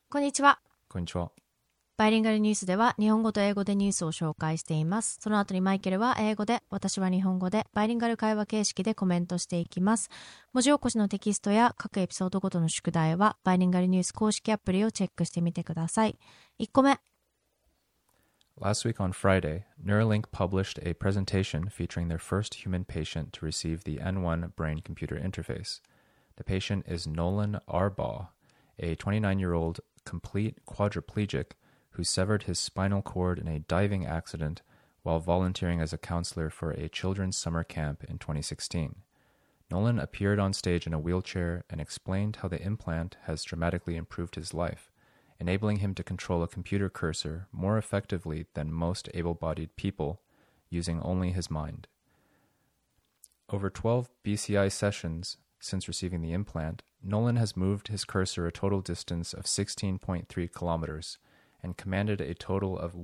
こんにちは。 こんにちは。 バイリンガルニュースでは日本語と英語でニュースを紹介しています。その後にマイケルは英語で、私は日本語で、バイリンガル会話形式でコメントしていきます。文字起こしのテキストや各エピソードごとの宿題はバイリンガルニュース公式アプリをチェックしてみてください。1個目。 Last week on Friday, Neuralink published a presentation featuring their first human patient to receive the N1 brain-computer interface. The patient is Nolan Arbaugh, a 29-year-old complete quadriplegic who severed his spinal cord in a diving accident while volunteering as a counselor for a children's summer camp in 2016. Nolan appeared on stage in a wheelchair and explained how the implant has dramatically improved his life, enabling him to control a computer cursor more effectively than most able-bodied people, using only his mind. Over 12 BCI sessions since receiving the implant, Nolan has moved his cursor a total distance of 16.3 kilometers and commanded a total of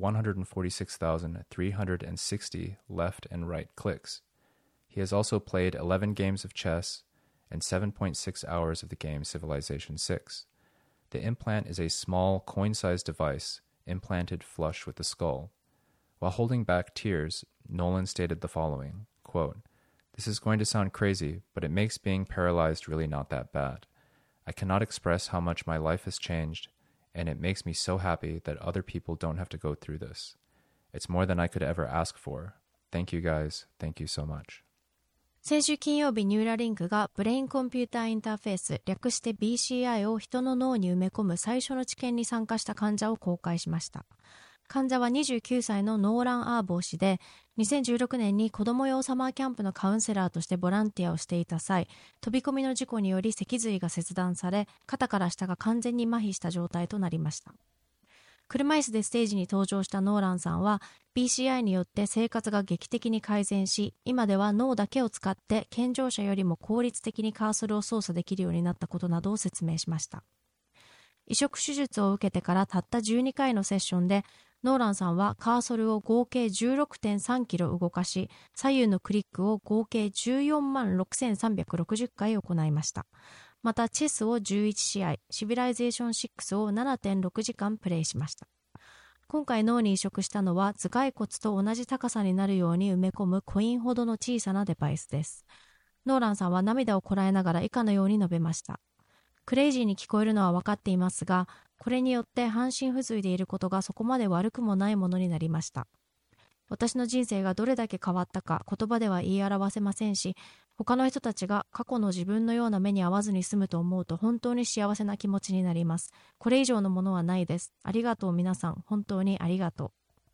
146,360 left and right clicks. He has also played 11 games of chess and 7.6 hours of the game Civilization VI. The implant is a small, coin-sized device implanted flush with the skull. While holding back tears, Nolan stated the following, quote, "This is going to sound crazy, but it makes being paralyzed really not that bad. I cannot express how much my life has changed, and it makes me so happy that other people don't have to go through this. It's more than I could ever ask for. Thank you guys. Thank you so much." 先週金曜日、ニューラリンクがブレインコンピューターインターフェース、略して BCI を人の脳に埋め込む最初の治験に参加した患者を公開しました。患者は29歳のノーラン・アーボー氏で、2016年に子供用サマーキャンプのカウンセラーとしてボランティアをしていた際、飛び込みの事故により脊髄が切断され、肩から下が完全に麻痺した状態となりました。車椅子でステージに登場したノーランさんは BCI によって生活が劇的に改善し、今では脳だけを使って健常者よりも効率的にカーソルを操作できるようになったことなどを説明しました。移植手術を受けてからたった12回のセッションで、ノーランさんはカーソルを合計 16.3 キロ動かし、左右のクリックを合計14万6360回行いました。またチェスを11試合、シビライゼーション6を 7.6 時間プレイしました。今回脳に移植したのは頭蓋骨と同じ高さになるように埋め込むコインほどの小さなデバイスです。ノーランさんは涙をこらえながら以下のように述べました。クレイジーに聞こえるのは分かっていますが、これによって半身不随でいることがそこまで悪くもないものになりました。私の人生がどれだけ変わったか言葉では言い表せませんし、他の人たちが過去の自分のような目に遭わずに済むと思うと本当に幸せな気持ちになります。これ以上のものはないです。ありがとう皆さん、本当にありがと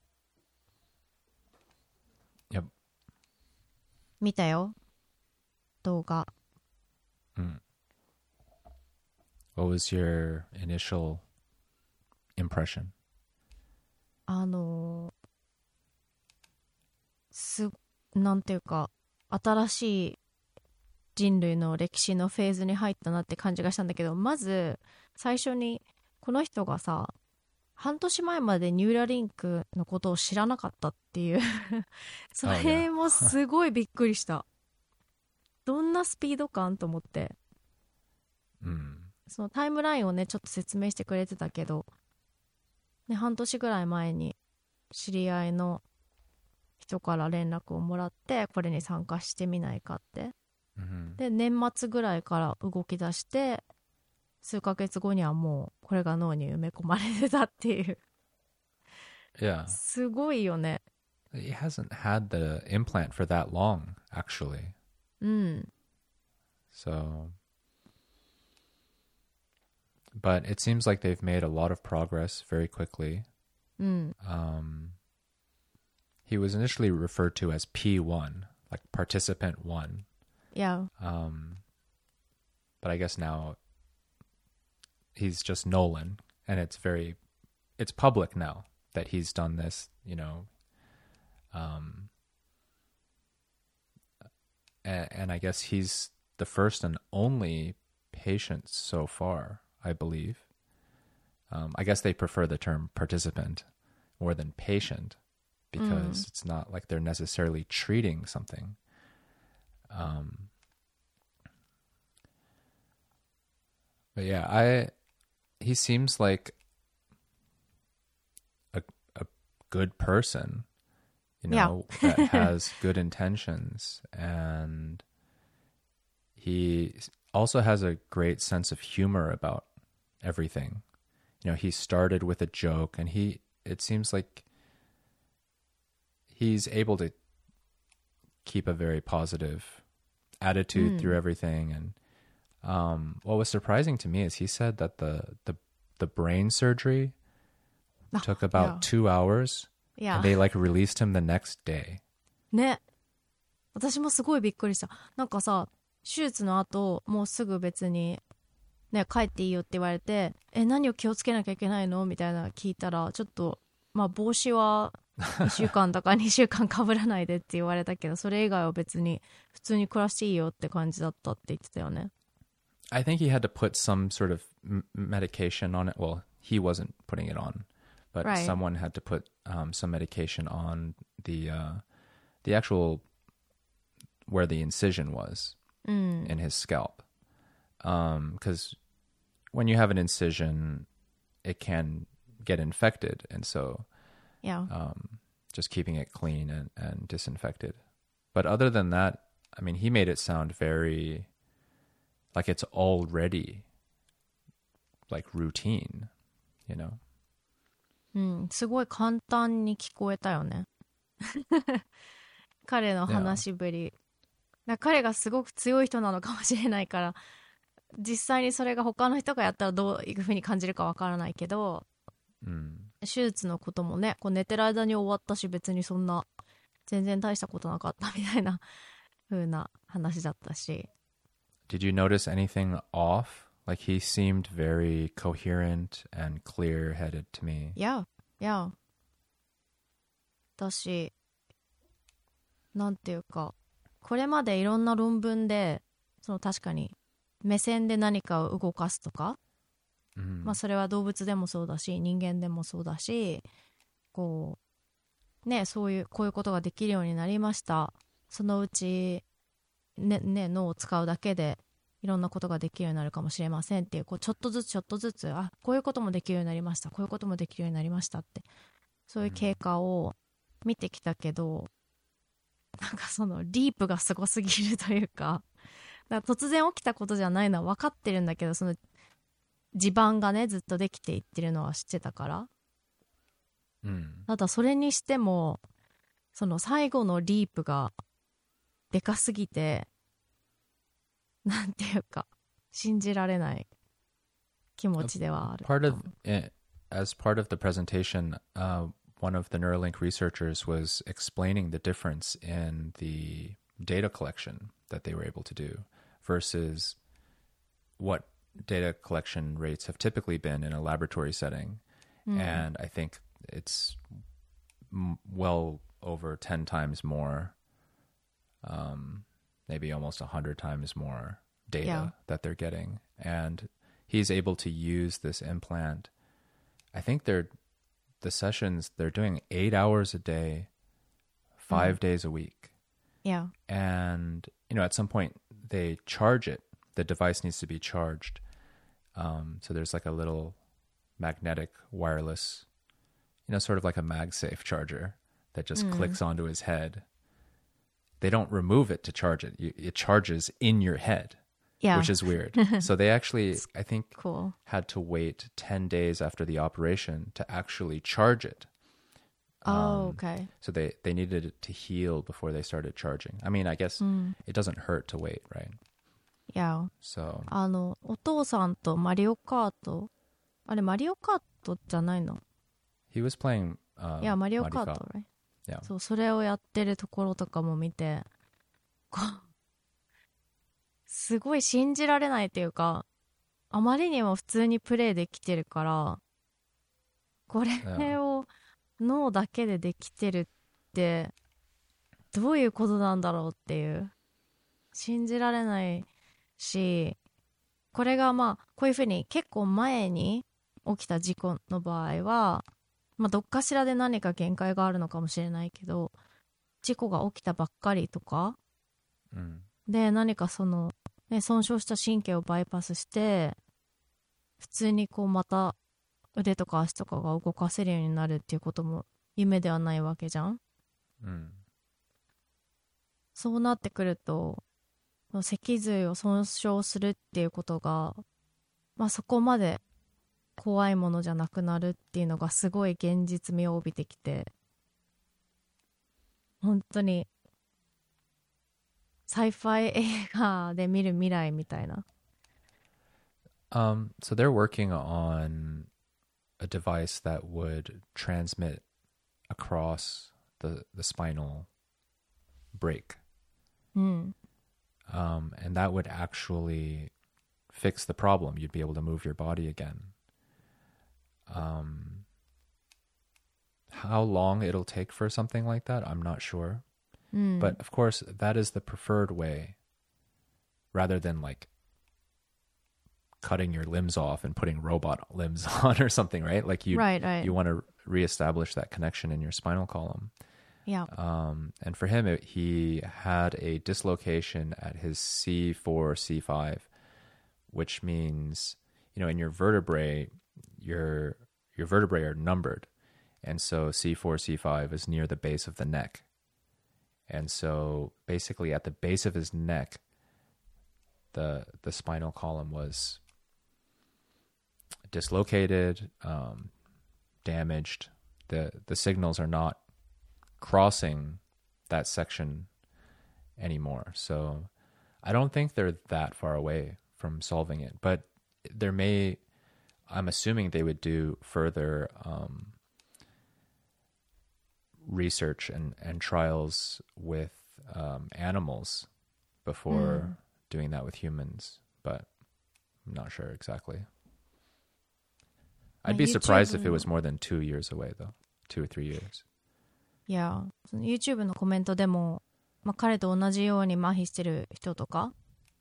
う。Yep. 見たよ、動画。 What was your initial impression? なんていうか、新しい人類の歴史のフェーズに入ったなって感じがしたんだけど、まず最初にこの人がさ、半年前までニューラリンクのことを知らなかったっていうそれもすごいびっくりした。どんなスピード感と思って、そのタイムラインをねちょっと説明してくれてたけど、ね、半年ぐらい前に知り合いの人から連絡をもらって、これに参加してみないかって、で年末ぐらいから動き出して、数ヶ月後にはもうこれが脳に埋め込まれてたっていう。 Yeah. すごいよね。 He hasn't had the implant for that long, actually. So, but it seems like they've made a lot of progress very quickly. He was initially referred to as P1, like participant 1. Yeah. But I guess now he's just Nolan, and it's public now that he's done this, you know. And I guess he's the first and only patient so far, I believe. I guess they prefer the term participant more than patient, because it's not like they're necessarily treating something. But yeah, he seems like good person, Yeah. that has good intentions. And he also has a great sense of humor about everything. He started with a joke, and it seems like he's able to keep a very positive attitude through everything. And what was surprising to me is he said that the brain surgery took about 2 hours, Yeah. and they released him the next day. ね。私もすごいびっくりした。なんかさ、手術の後、もうすぐ別に、ね、帰っていいよって言われて、何を気をつけなきゃいけないのみたいな聞いたら、ちょっと、まあ帽子は1週間とか2週間被らないでって言われたけど、それ以外は別に普通に暮らしていいよって感じだったって言ってたよね。 I think he had to put some sort of medication on it. Well, he wasn't putting it on, but Right. someone had to put some medication on the actual where the incision was in his scalp. Because when you have an incision, it can get infected, and so Yeah. just keeping it clean and disinfected. But other than that, I mean, he made it sound very like it's already routine, すごい簡単に聞こえたよね。彼の話しぶり。彼がすごく強い人なのかもしれないから、実際にそれが他の人がやったらどういう風に感じるかわからないけど、手術のこともね、こう寝てる間に終わったし、別にそんな全然大したことなかったみたいな風な話だったし。 Did you notice anything off? Like he seemed very coherent and clear-headed to me. Yeah. 私、なんていうか、これまでいろんな論文で、確かに目線で何かを動かすとか、まあそれは動物でもそうだし、人間でもそうだし、こう、ね、こういうことができるようになりました。そのうち、脳を使うだけで、いろんなことができるようになるかもしれませんっていう、ちょっとずつ、こういうこともできるようになりました。こういうこともできるようになりましたって、そういう経過を見てきたけど、なんかリープがすごすぎるというか、突然起きたことじゃないのは分かってるんだけど、地盤がね、ずっとできていってるのは知ってたから。ただそれにしても、最後のリープがでかすぎて、なんていうか、信じられない気持ちではある。 As part of the presentation, one of the Neuralink researchers was explaining the difference in the data collection that they were able to do versus what data collection rates have typically been in a laboratory setting. And I think it's well over 10 times more, maybe almost 100 times more data that they're getting. And he's able to use this implant. I think the sessions, they're doing 8 hours a day, 5 days a week. Yeah. And, at some point they charge it. The device needs to be charged. So there's a little magnetic wireless, sort of like a MagSafe charger that just clicks onto his head. They don't remove it to charge it. It charges in your head, which is weird. So they actually, I think, had to wait 10 days after the operation to actually charge it. Okay. So they needed it to heal before they started charging. I mean, I guess it doesn't hurt to wait, right? Yeah. So お父さんとマリオカート、あれマリオカートじゃないの？ he was playing マリオカート、right? Yeah. そう、それをやってるところとかも見て、すごい信じられないというか、あまりにも普通にプレイできてるから、これを脳だけでできてるってどういうことなんだろうっていう、信じられないし、これがこういうふうに結構前に起きた事故の場合は、どっかしらで何か限界があるのかもしれないけど、事故が起きたばっかりとか、で何か損傷した神経をバイパスして普通にまた腕とか足とかが動かせるようになるっていうことも夢ではないわけじゃん。 Mm. そうなってくると脊髄を損傷するっていうことが、まあ、そこまで怖いものじゃなくなるっていうのがすごい現実味を帯びてきて、本当にサイファイ映画で見る未来みたいな。 So they're working on a device that would transmit across the spinal break. うん。 And that would actually fix the problem. You'd be able to move your body again. How long it'll take for something like that, I'm not sure. うん。 But of course, that is the preferred way rather than like cutting your limbs off and putting robot limbs on or something, right? Like you want to reestablish that connection in your spinal column. Yeah. And for him, he had a dislocation at his C4, C5, which means, you know, in your vertebrae, your vertebrae are numbered. And so C4, C5 is near the base of the neck. And so basically at the base of his neck, the spinal column was dislocated, damaged. The signals are not crossing that section anymore. So I don't think they're that far away from solving it. But I'm assuming they would do further research and trials with animals before doing that with humans, but I'm not sure exactly. I'd be surprised if it was more than 2 years away, though. 2 or 3 years. いや、その YouTube のコメントでも、まあ、彼と同じように麻痺してる人とか、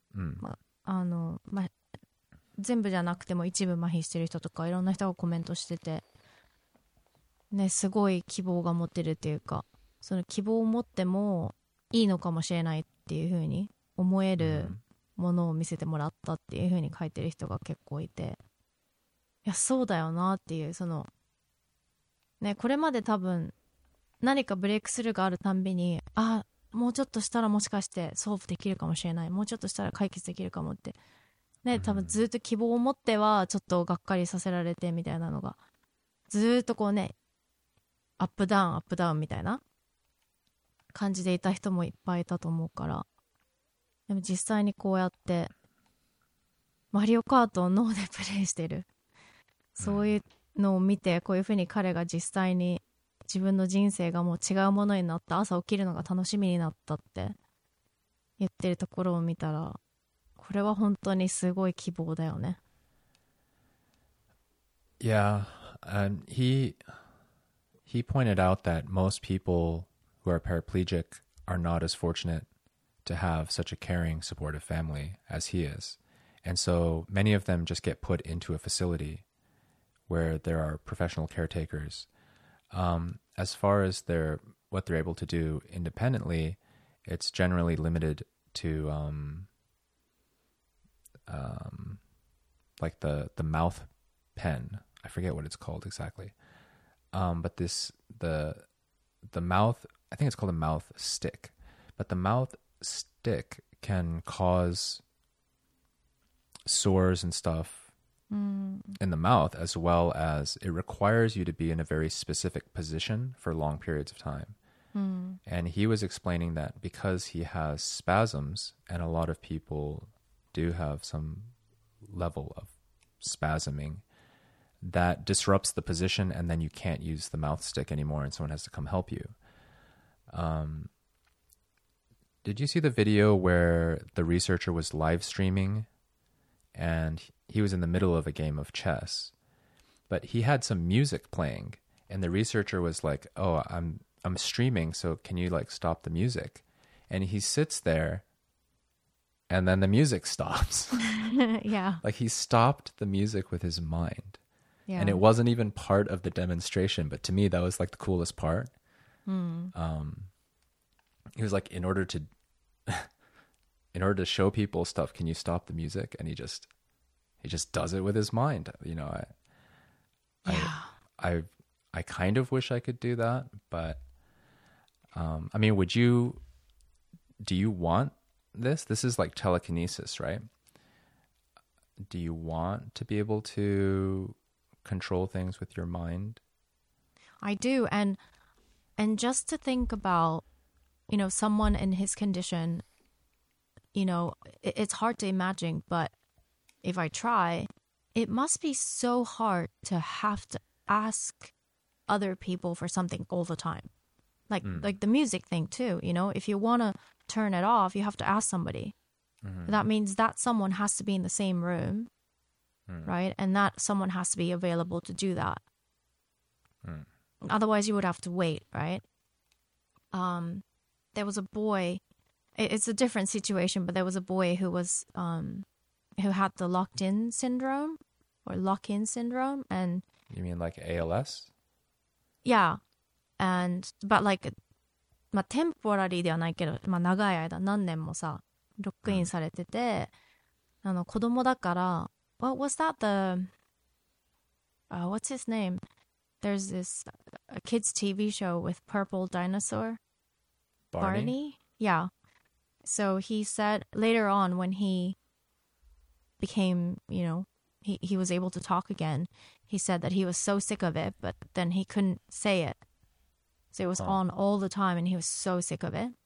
全部じゃなくても一部麻痺してる人とかいろんな人がコメントしてて、ね、すごい希望が持てるっていうか、その希望を持ってもいいのかもしれないっていう風に思えるものを見せてもらったっていう風に書いてる人が結構いて、いやそうだよなっていう、そのね、これまで多分何かブレイクスルーがあるたんびに、もうちょっとしたらもしかしてソーブできるかもしれない、もうちょっとしたら解決できるかもってね、多分ずっと希望を持ってはちょっとがっかりさせられてみたいなのがずっとこうね、アップダウンアップダウンみたいな感じでいた人もいっぱいいたと思うから、でも実際にこうやってマリオカートを脳でプレイしてる、そういうのを見て、こういう風に彼が実際に自分の人生がもう違うものになった、朝起きるのが楽しみになったって言ってるところを見たら、これは本当にすごい希望だよね。 Yeah, and he pointed out that most people who are paraplegic are not as fortunate to have such a caring, supportive family as he is. And so many of them just get put into a facility where there are professional caretakers. As far as what they're able to do independently, it's generally limited to like the mouth pen. I forget what it's called exactly. But the mouth, I think it's called a mouth stick. But the mouth stick can cause sores and stuff in the mouth, as well as it requires you to be in a very specific position for long periods of time. And he was explaining that because he has spasms, and a lot of people do have some level of spasming, that disrupts the position, and then you can't use the mouth stick anymore, and someone has to come help you. Did you see the video where the researcher was live streaming and he was in the middle of a game of chess, but he had some music playing, and the researcher was like, "Oh, I'm streaming, so can you like stop the music?" And he sits there, and then the music stops. Yeah. Like he stopped the music with his mind. Yeah. And it wasn't even part of the demonstration, but to me that was like the coolest part. He was like, in order to show people stuff, can you stop the music? And he just does it with his mind. You know, I kind of wish I could do that, but I mean, do you want this? This is like telekinesis, right? Do you want to be able to control things with your mind? I do, and just to think about, someone in his condition, it's hard to imagine, but if I try, it must be so hard to have to ask other people for something all the time. Like the music thing too, if you want to turn it off, you have to ask somebody. That means that someone has to be in the same room, right? And that someone has to be available to do that. Otherwise, you would have to wait, right? There was a boy. It's a different situation, but there was a boy who was who had the locked-in syndrome or lock-in syndrome, and You mean like ALS? yeah, but like テンポラリーではないけど、長い間何年もさロックインされてて、子供だから、what was that what's his name? There's this a kids TV show with purple dinosaur. Barney? Yeah. So he said later on when he became, he was able to talk again, he said that he was so sick of it, but then he couldn't say it. So it was on all the time and he was so sick of it.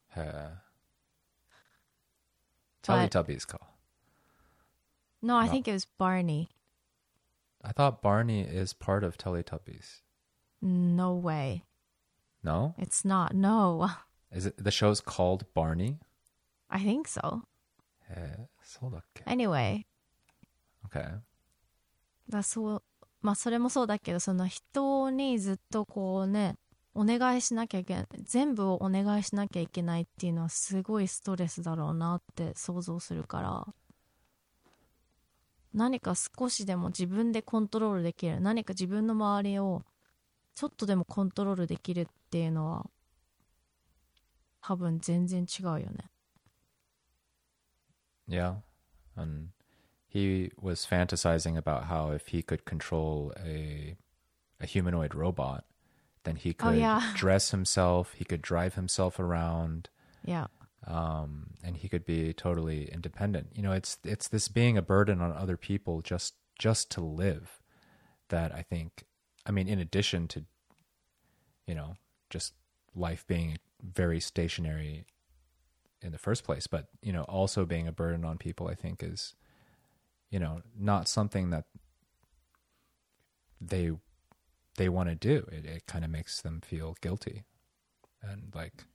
Teletubbiesか. No, I think it was Barney. I thought Barney is part of Teletubbies. No way. No? It's not. No. Is it the show's called Barney? I think so. そうだっけ? Anyway. Okay. それもそうだけど、その人にずっとこうね、お願いしなきゃいけない、全部をお願いしなきゃいけないっていうのはすごいストレスだろうなって想像するから、何か少しでも自分でコントロールできる、何か自分の周りをちょっとでもコントロールできるっていうのは多分全然違うよね。 Yeah. And he was fantasizing about how if he could control a humanoid robot, then he could dress himself, he could drive himself around. Yeah. And he could be totally independent. It's this being a burden on other people just to live that I think, I mean, in addition to, just life being very stationary in the first place, but, also being a burden on people, I think is, not something that they want to do. It kind of makes them feel guilty and like,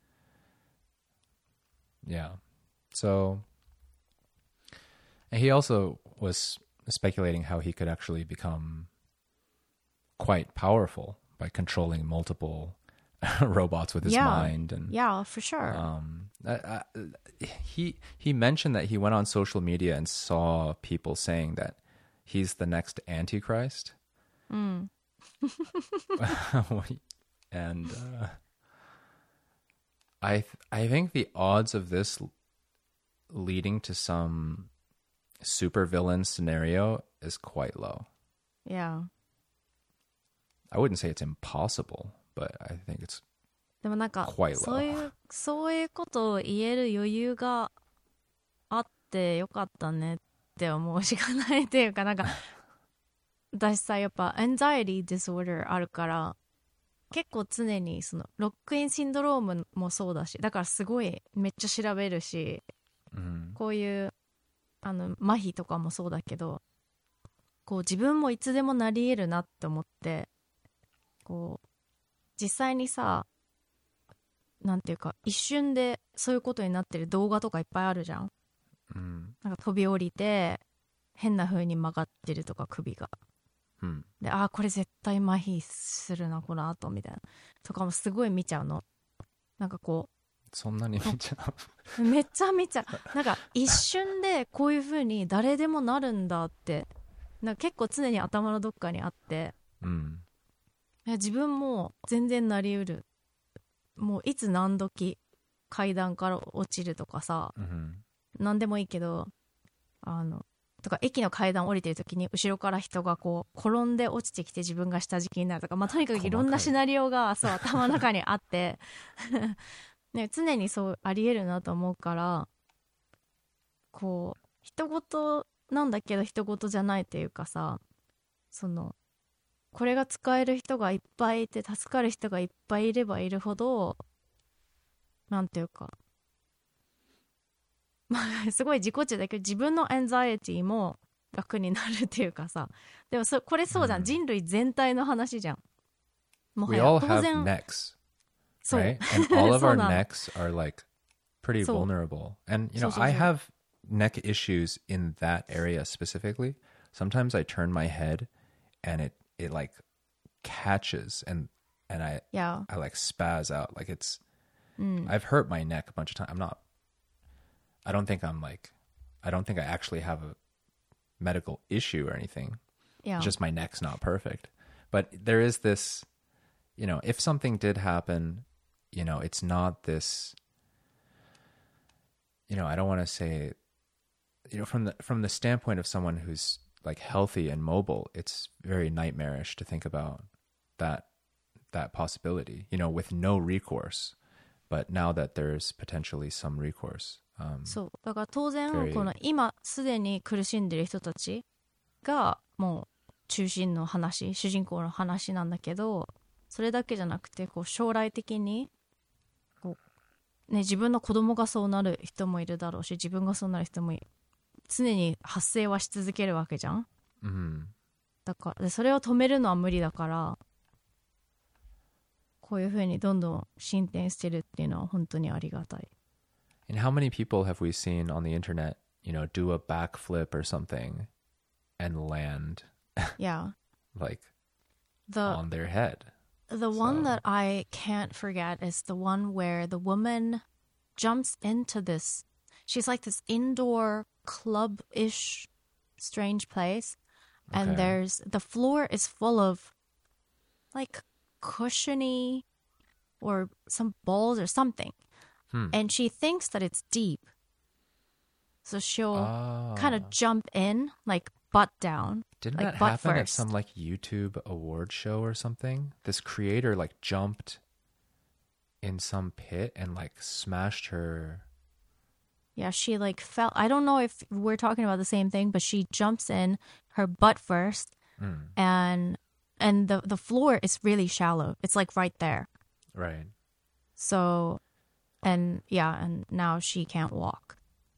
yeah. So, and he also was speculating how he could actually become quite powerful by controlling multiple robots with his mind. And yeah, for sure. He mentioned that he went on social media and saw people saying that he's the next Antichrist. And I think the odds of this leading to some supervillain scenario is quite low. Yeah. I wouldn't say it's impossible, but I think it's でもなんか quite low. そういうことを言える余裕があってよかったねって思うしかないっていうか、なんか私さ、やっぱ anxiety disorder あるから結構常にそのロックインシンドロームもそうだし、だからすごいめっちゃ調べるし、こういう麻痺とかもそうだけど、こう自分もいつでもなり得るなって思って、こう実際にさ、なんていうか一瞬でそういうことになってる動画とかいっぱいあるじゃん。なんか飛び降りて変な風に曲がってるとか首が。で、これ絶対麻痺するなこの後みたいなとかもすごい見ちゃうの。なんかこうそんなに見ちゃうめっちゃ見ちゃう。なんか一瞬でこういう風に誰でもなるんだって、なんか結構常に頭のどっかにあって、自分も全然なりうる。もういつ何時階段から落ちるとかさ、何でもいいけど、 とか駅の階段降りてる時に後ろから人がこう転んで落ちてきて自分が下敷きになるとか、まあ、とにかくいろんなシナリオがそう頭の中にあってね、常にそうありえるなと思うから、こう人事なんだけど人事じゃないというかさ、そのこれが使える人がいっぱいいて助かる人がいっぱいいればいるほど、なんていうか、まあすごい自己中だけど自分のアンザイエティも楽になるっていうかさ、でもこれそうじゃん、人類全体の話じゃん。もは We や all 当 have 然 necks, そう、 right? And all of そう our なの。 necks are like pretty そう vulnerable. And you そ know, うそう I そう have neck issues in that area specifically. Sometimes I turn my head and it like catches and I いや、 I like spaz out like it's うん、 I've hurt my neck a bunch of times. I don't think I don't think I actually have a medical issue or anything. いや It's just my neck's not perfect. But there is this, you know, if something did happen, you know, it's not this, you know, I don't want to say, you know, from the standpoint of someone who's like healthy and mobile, it's very nightmarish to think about that possibility, you know, with no recourse. But now that there's potentially some recourse, そうだから当然 very この今すでに苦しんでる人たちがもう中心の話、主人公の話なんだけど、それだけじゃなくてこう将来的にこう、ね、自分の子供がそうなる人もいるだろうし、自分がそうなる人も常に発生はし続けるわけじゃん。 mhm. だからでそれを止めるのは無理だから、こういう風にどんどん進展してるっていうのは本当にありがたい。 And how many people have we seen on the internet, you know, do a backflip or something and land Yeah, like the on their head? one So- that I can't forget is the one where the woman jumps into this. She's like this indoor club-ish strange place, and Okay. the floor is full of like cushiony or some balls or something, and she thinks that it's deep, so she'll Oh. kind of jump in like butt down. Didn't like that butt happen at first. some like YouTube award show or something? This creator like jumped in some pit and like smashed her. Yeah, she like fell. I don't know if we're talking about the same thing, but she jumps in her butt first, and the floor is really shallow. It's like right there. Right. So, and yeah, and now she can't walk.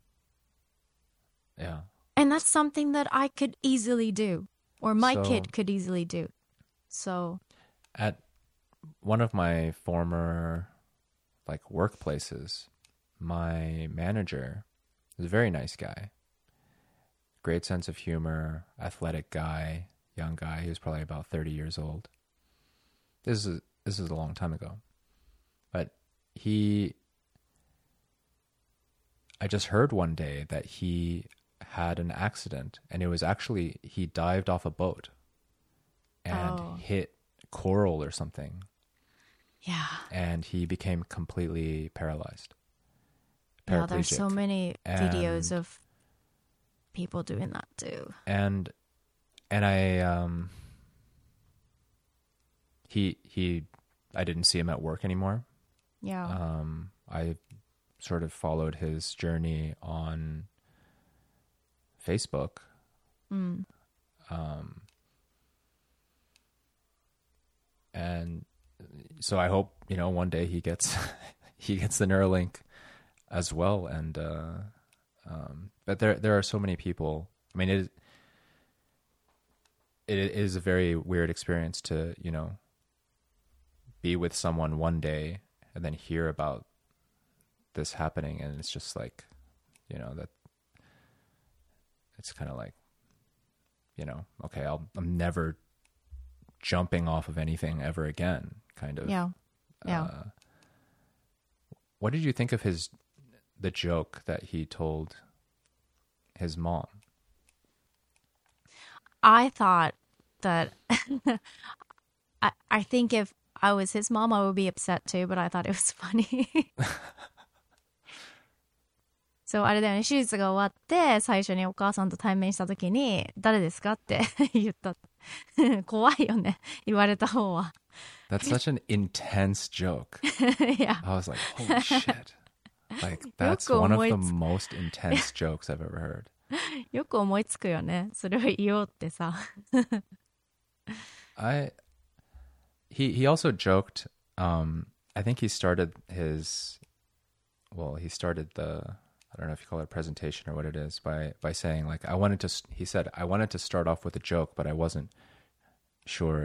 Yeah. And that's something that I could easily do, or my So- kid could easily do. So, At one of my former like workplaces, my manager was a very nice guy. Great sense of humor, athletic guy, young guy. He was probably about 30 years old. This is a long time ago. But I just heard one day that he had an accident, and it was actually he dived off a boat and Oh. hit coral or something, yeah. and he became completely paralyzed. Yeah, there's so Paraplegic. many videos And- of people doing that too. And I I didn't see him at work anymore. Yeah. I sort of followed his journey on Facebook. And so I hope, you know, one day he gets he gets the Neuralink as well. And but there are so many people. I mean, it is a very weird experience to, you know, be with someone one day and then hear about this happening, and it's just like, you know, that it's kind of like, you know, okay, I'm never jumping off of anything ever again, kind of. Yeah. Yeah. What did you think of the joke that he told his mom? I thought that I think if I was his mom, I would be upset too, but I thought it was funny. そう、あれだよね。手術が終わって、最初にお母さんと対面した時に、誰ですかって言った。怖いよね。言われた方は。 That's such an intense joke. いや、 I was like, holy shit. Like, よ that's く one of 思い the つ、 most intense jokes I've ever heard. よく思いつくよね。それを言おうってさ。 I he also joked, I think he started he started I don't know if you call it a presentation or what it is by saying like he said I wanted to start off with a joke, but I wasn't sure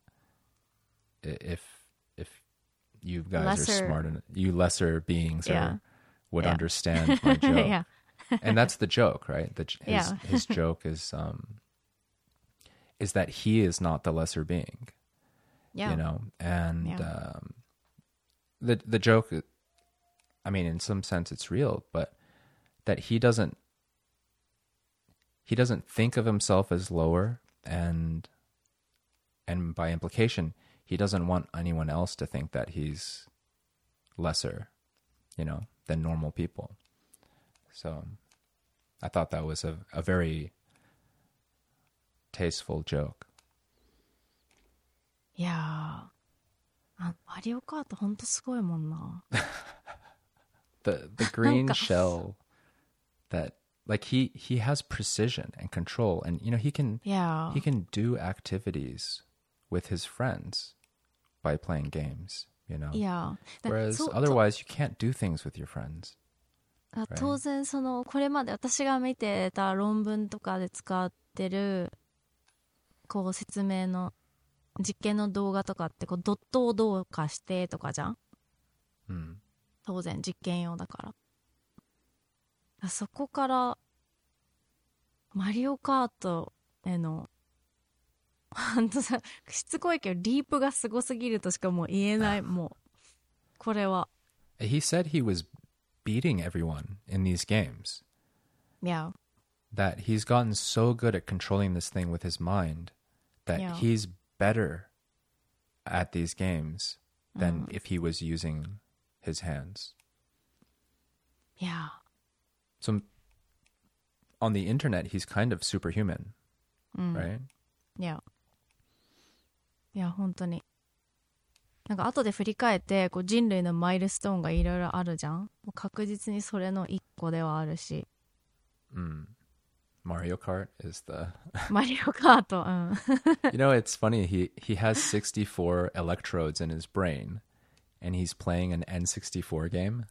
if you guys are smart enough, you lesser beings would understand my joke. Yeah. And that's the joke, right? His joke is that he is not the lesser being. Yeah. You know, and the joke, I mean, in some sense it's real, but that he doesn't think of himself as lower, and by implication he doesn't want anyone else to think that he's lesser, you know, than normal people. So I thought that was a very tasteful joke. いやー、マリオカートほんとすごいもんな。 The green shell that like he has precision and control, and you know he can do activities with his friends by playing games, you know. Yeah. Whereas otherwise you can't do things with your friends. 当然これまで私が見てた論文とかで使ってるこう説明の実験の動画とかってこうドットをどうかしてとかじゃん、 うん、 当然実験用だからそこからマリオカートへのほんとさしつこいけどリープがすごすぎるとしかもう言えないもうこれは He said he was beating everyone in these games. Yeah. That he's gotten so good at controlling this thing with his mind that he's better at these games than if he was using his hands. Yeah. So on the internet, he's kind of superhuman, right? Yeah. いや本当になんか後で振り返ってこう人類のマイルストーンがいろいろあるじゃん。もう確実にそれの一個ではあるし。 Mario Kart is the マリオカート、 You know, it's funny. He has 64 electrodes in his brain, and he's playing an N64 game.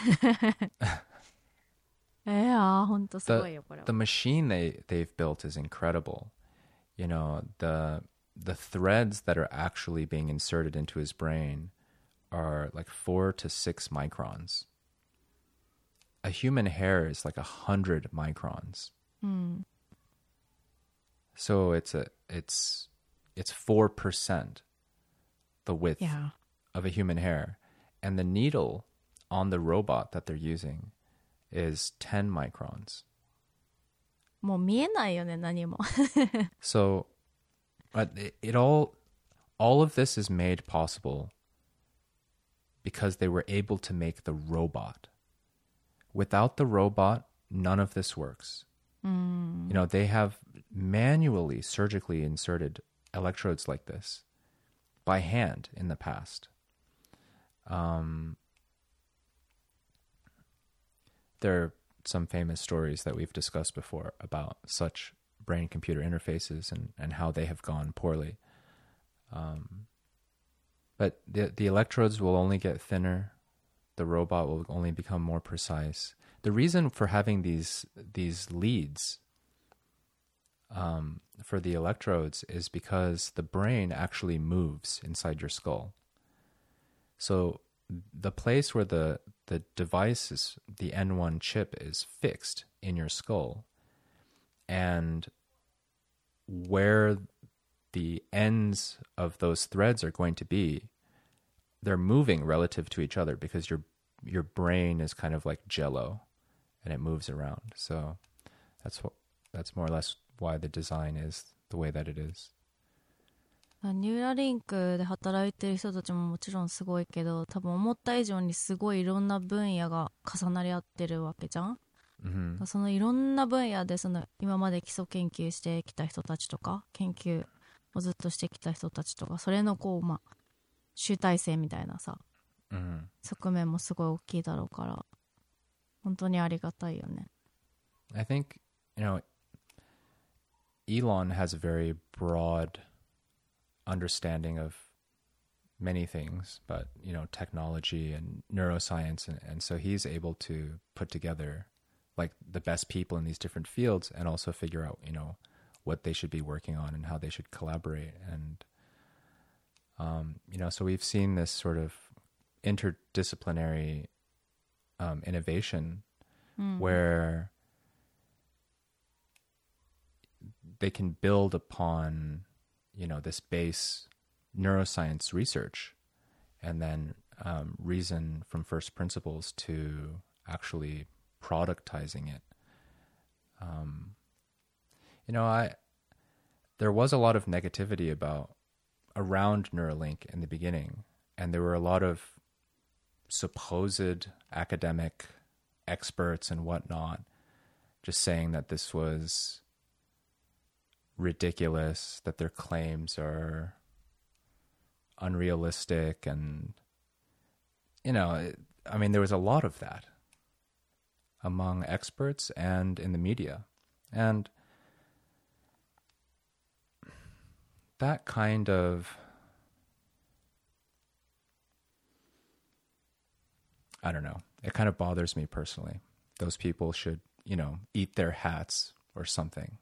本当すごいよこれは。 The machine they've built is incredible. You know, the threads that are actually being inserted into his brain are like 4 to 6 microns. A human hair is like 100 microns. So it's 4% the width of a human hair, and the needle on the robot that they're using is 10 microns. もう見えないよね何も。 So all of this is made possible because they were able to make the robot. Without the robot, none of this works. You know, they have manually, surgically inserted electrodes like this by hand in the past. There are some famous stories that we've discussed before about such brain-computer interfaces and how they have gone poorly. But the electrodes will only get thinner. The robot will only become more precise. The reason for having these leads for the electrodes is because the brain actually moves inside your skull. So the place where the device is, the N1 chip is fixed in your skull, and where the ends of those threads are going to be, they're moving relative to each other because your brain is kind of like jello and it moves around. So that's more or less why the design is the way that it is. ニューラリンクで働いてる人たちももちろんすごいけど多分思った以上にすごいいろんな分野が重なり合ってるわけじゃん。 そのいろんな分野でその今まで基礎研究してきた人たちとか研究をずっとしてきた人たちとかそれのこう集大成みたいなさ、側面もすごい大きいだろうから本当にありがたいよね。 I think, Elon has a very broad understanding of many things, but, technology and neuroscience. And so he's able to put together like the best people in these different fields and also figure out, what they should be working on and how they should collaborate. And, so we've seen this sort of interdisciplinary innovation where they can build upon, this base neuroscience research and then reason from first principles to actually productizing it. There was a lot of negativity around Neuralink in the beginning, and there were a lot of supposed academic experts and whatnot just saying that this was ridiculous, that their claims are unrealistic, and there was a lot of that among experts and in the media, and that kind of, I don't know, it kind of bothers me personally. Those people should, eat their hats or something.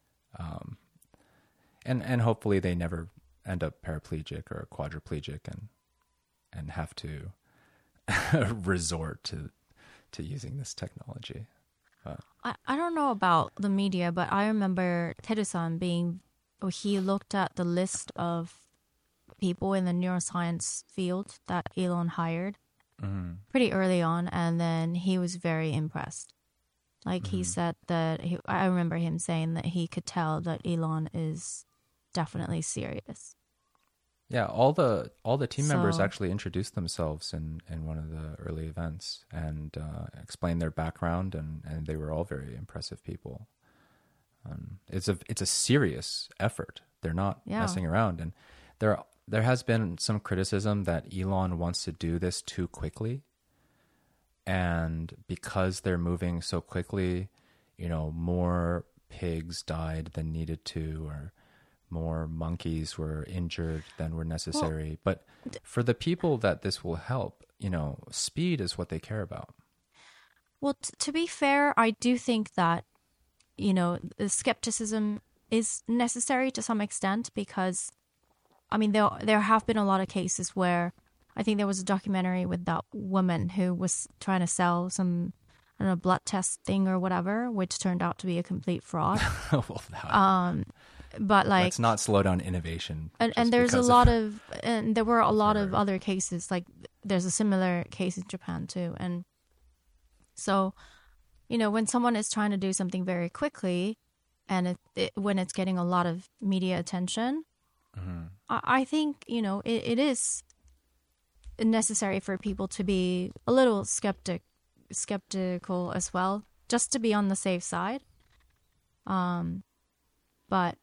And hopefully they never end up paraplegic or quadriplegic and have to resort to using this technology. I don't know about the media, but I remember Teru-san he looked at the list of people in the neuroscience field that Elon hired pretty early on, and then he was very impressed. Like he said that I remember him saying that he could tell that Elon is definitely serious. Yeah, all the team members actually introduced themselves in one of the early events and explained their background, and they were all very impressive people. It's a serious effort. They're not messing around, and there has been some criticism that Elon wants to do this too quickly, and because they're moving so quickly, more pigs died than needed to, or more monkeys were injured than were necessary. But for the people that this will help, speed is what they care about. Well, to be fair, I do think that, the skepticism is necessary to some extent because, there have been a lot of cases where I think there was a documentary with that woman who was trying to sell some, I don't know, blood test thing or whatever, which turned out to be a complete fraud. But like, let's not slow down innovation. And there's and there were a lot of other cases. Like there's a similar case in Japan too. And so, when someone is trying to do something very quickly, and when it's getting a lot of media attention, I think it is necessary for people to be a little skeptical as well, just to be on the safe side. But.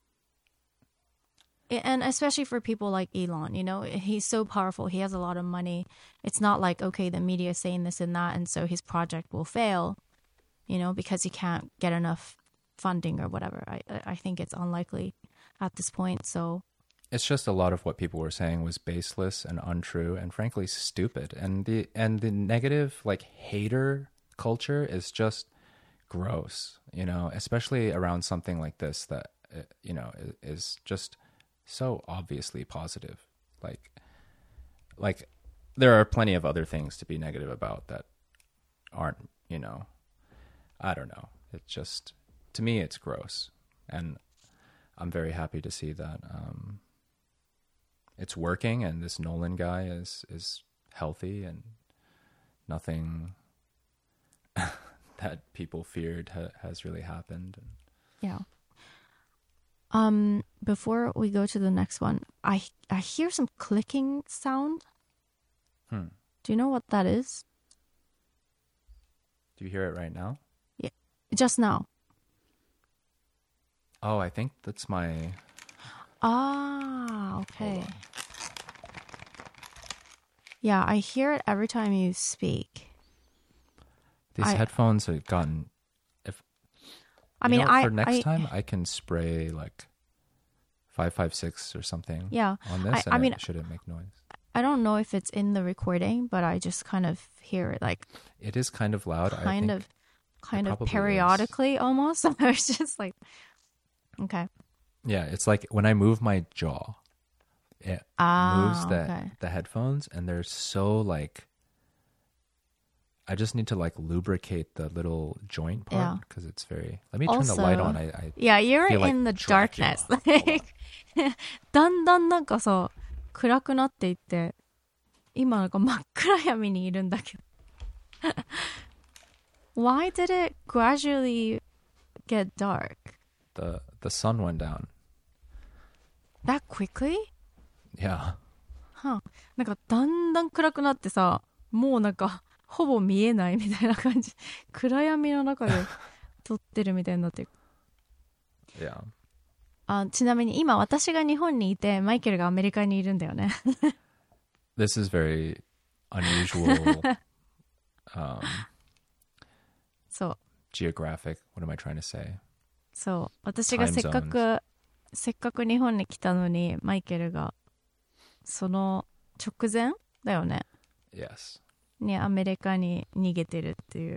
And especially for people like Elon, he's so powerful. He has a lot of money. It's not like, okay, the media is saying this and that, and so his project will fail, because he can't get enough funding or whatever. I think it's unlikely at this point. So it's just a lot of what people were saying was baseless and untrue and frankly stupid. And the negative hater culture is just gross, especially around something like this that is just so obviously positive. Like there are plenty of other things to be negative about that aren't, I don't know. It's just, to me, it's gross. And I'm very happy to see that it's working, and this Nolan guy is healthy, and nothing that people feared has really happened. Yeah. Before we go to the next one, I hear some clicking sound. Do you know what that is? Do you hear it right now? Just now. Oh, I think that's my... Ah, okay. Hold on. Yeah, I hear it every time you speak. These headphones have gotten... For next time, I can spray like 556 or something on this, and it shouldn't make noise. I don't know if it's in the recording, but I just kind of hear it like... It is kind of loud. Kind of periodically is. Almost. I was just like... Okay. Yeah, it's like when I move my jaw, it moves the headphones, and they're so like... I just need to like lubricate the little joint part because it's very... Let me turn the light on. You're in the darkness. Like, だんだんなんかさ、暗くなっていって、今なんか真っ暗闇にいるんだけど。Why did it gradually get dark? The sun went down. That quickly? Yeah. なんかだんだん暗くなってさ、もうなんかほぼ見えないみたいな感じ。暗闇の中で撮ってるみたいになってる。 Yeah. ちなみに今私が日本にいてマイケルがアメリカにいるんだよね。 This is very unusual. そう。 Geographic. What am I trying to say? そう。私がせっかく日本に来たのにマイケルがその直前だよね。 Yes. にアメリカに逃げてるっていう。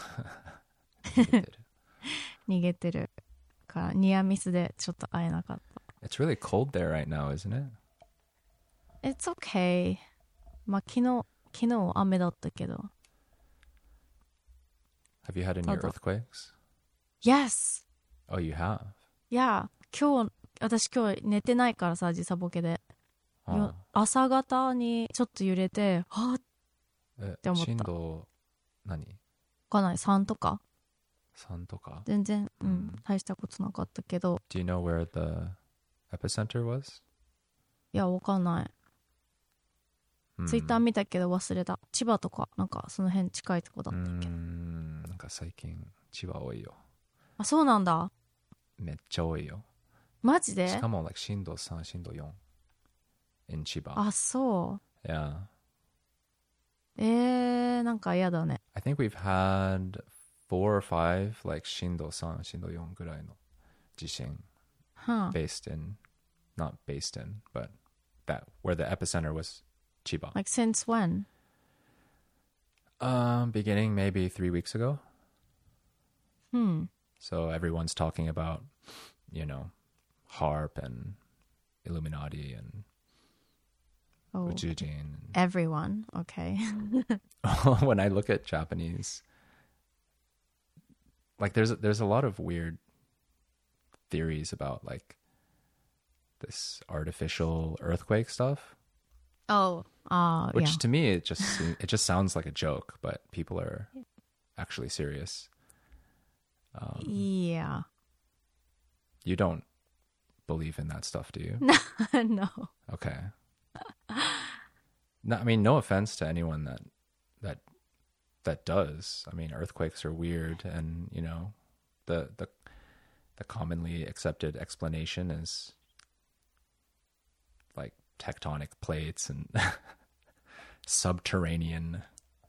逃げてるからニアミスでちょっと会えなかった。 It's really cold there right now, isn't it? It's okay. まあ昨日雨だったけど。 Have you had any earthquakes? Yes. Oh, you have? Yeah. 私今日寝てないからさ、時差ボケで。朝方にちょっと揺れて、はぁって思った。 震度何？ わかんない。3とか。 3とか。 全然、大したことなかったけど。 Do you know where the epicenter was? いや、わかんない。ツイッター見たけど忘れた。千葉とか、なんかその辺近いとこだったっけ。 なんか最近、千葉多いよ。 あ、そうなんだ。 めっちゃ多いよ。 マジで？ しかも、like、震度3、震度4。in 千葉。 あ、そう。 Yeah. なんか嫌だね。 I think we've had 4 or 5, like 震度3、震度4ぐらいの地震。Based in, not based in, but where the epicenter was Chiba. Like since when? Beginning maybe 3 weeks ago. So everyone's talking about, HARP and Illuminati and Ujujin. Everyone, okay. When I look at Japanese, like there's a lot of weird theories about like this artificial earthquake stuff. Which to me it just sounds like a joke, but people are actually serious. Yeah. You don't believe in that stuff, do you? No. Okay. No, I mean, no offense to anyone that does. I mean, earthquakes are weird, and the commonly accepted explanation is like tectonic plates and subterranean,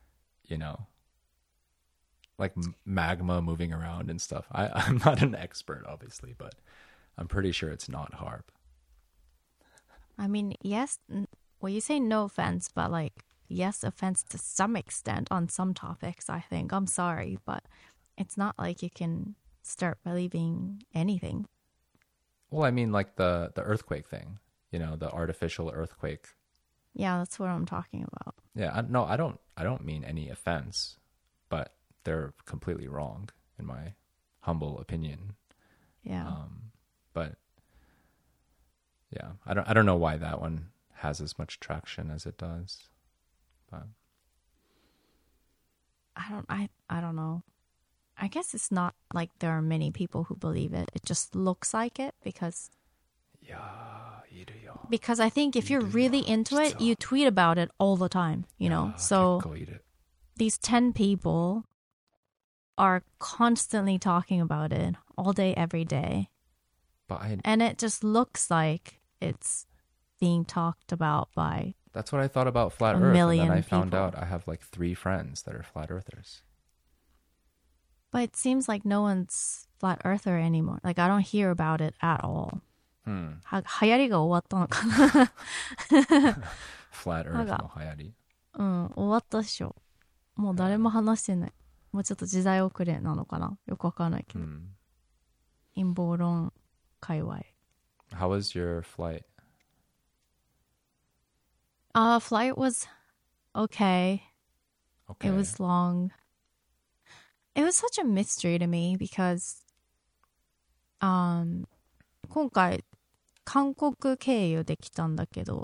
like magma moving around and stuff. I'm not an expert, obviously, but I'm pretty sure it's not HARP. I mean, yes, well, you say no offense, but like, yes, offense to some extent on some topics, I think. I'm sorry, but it's not like you can start believing anything. Well, I mean, like the earthquake thing, the artificial earthquake. Yeah, that's what I'm talking about. Yeah, I don't mean any offense, but they're completely wrong in my humble opinion. Yeah. But yeah, I don't know why that one has as much traction as it does. But I don't know. I guess it's not like there are many people who believe it. It just looks like it because I think if you're really into it, you tweet about it all the time, So these 10 people are constantly talking about it all day, every day. But And it just looks like it's being talked about by... That's what I thought about flat A Earth. And million then I found people. out I have like 3 friends that are flat earthers. But it seems like no one's flat earther anymore. Like, I don't hear about it at all. 流行りが終わったのかな Flat Earth の流行り。 終わったっしょ。もう誰も話してない。もうちょっと時代遅れなのかなよくわかんないけど。陰謀論界隈。 How was your flight? Flight was okay. Okay. It was long. It was such a mystery to me because, 今回、韓国経由できたんだけど、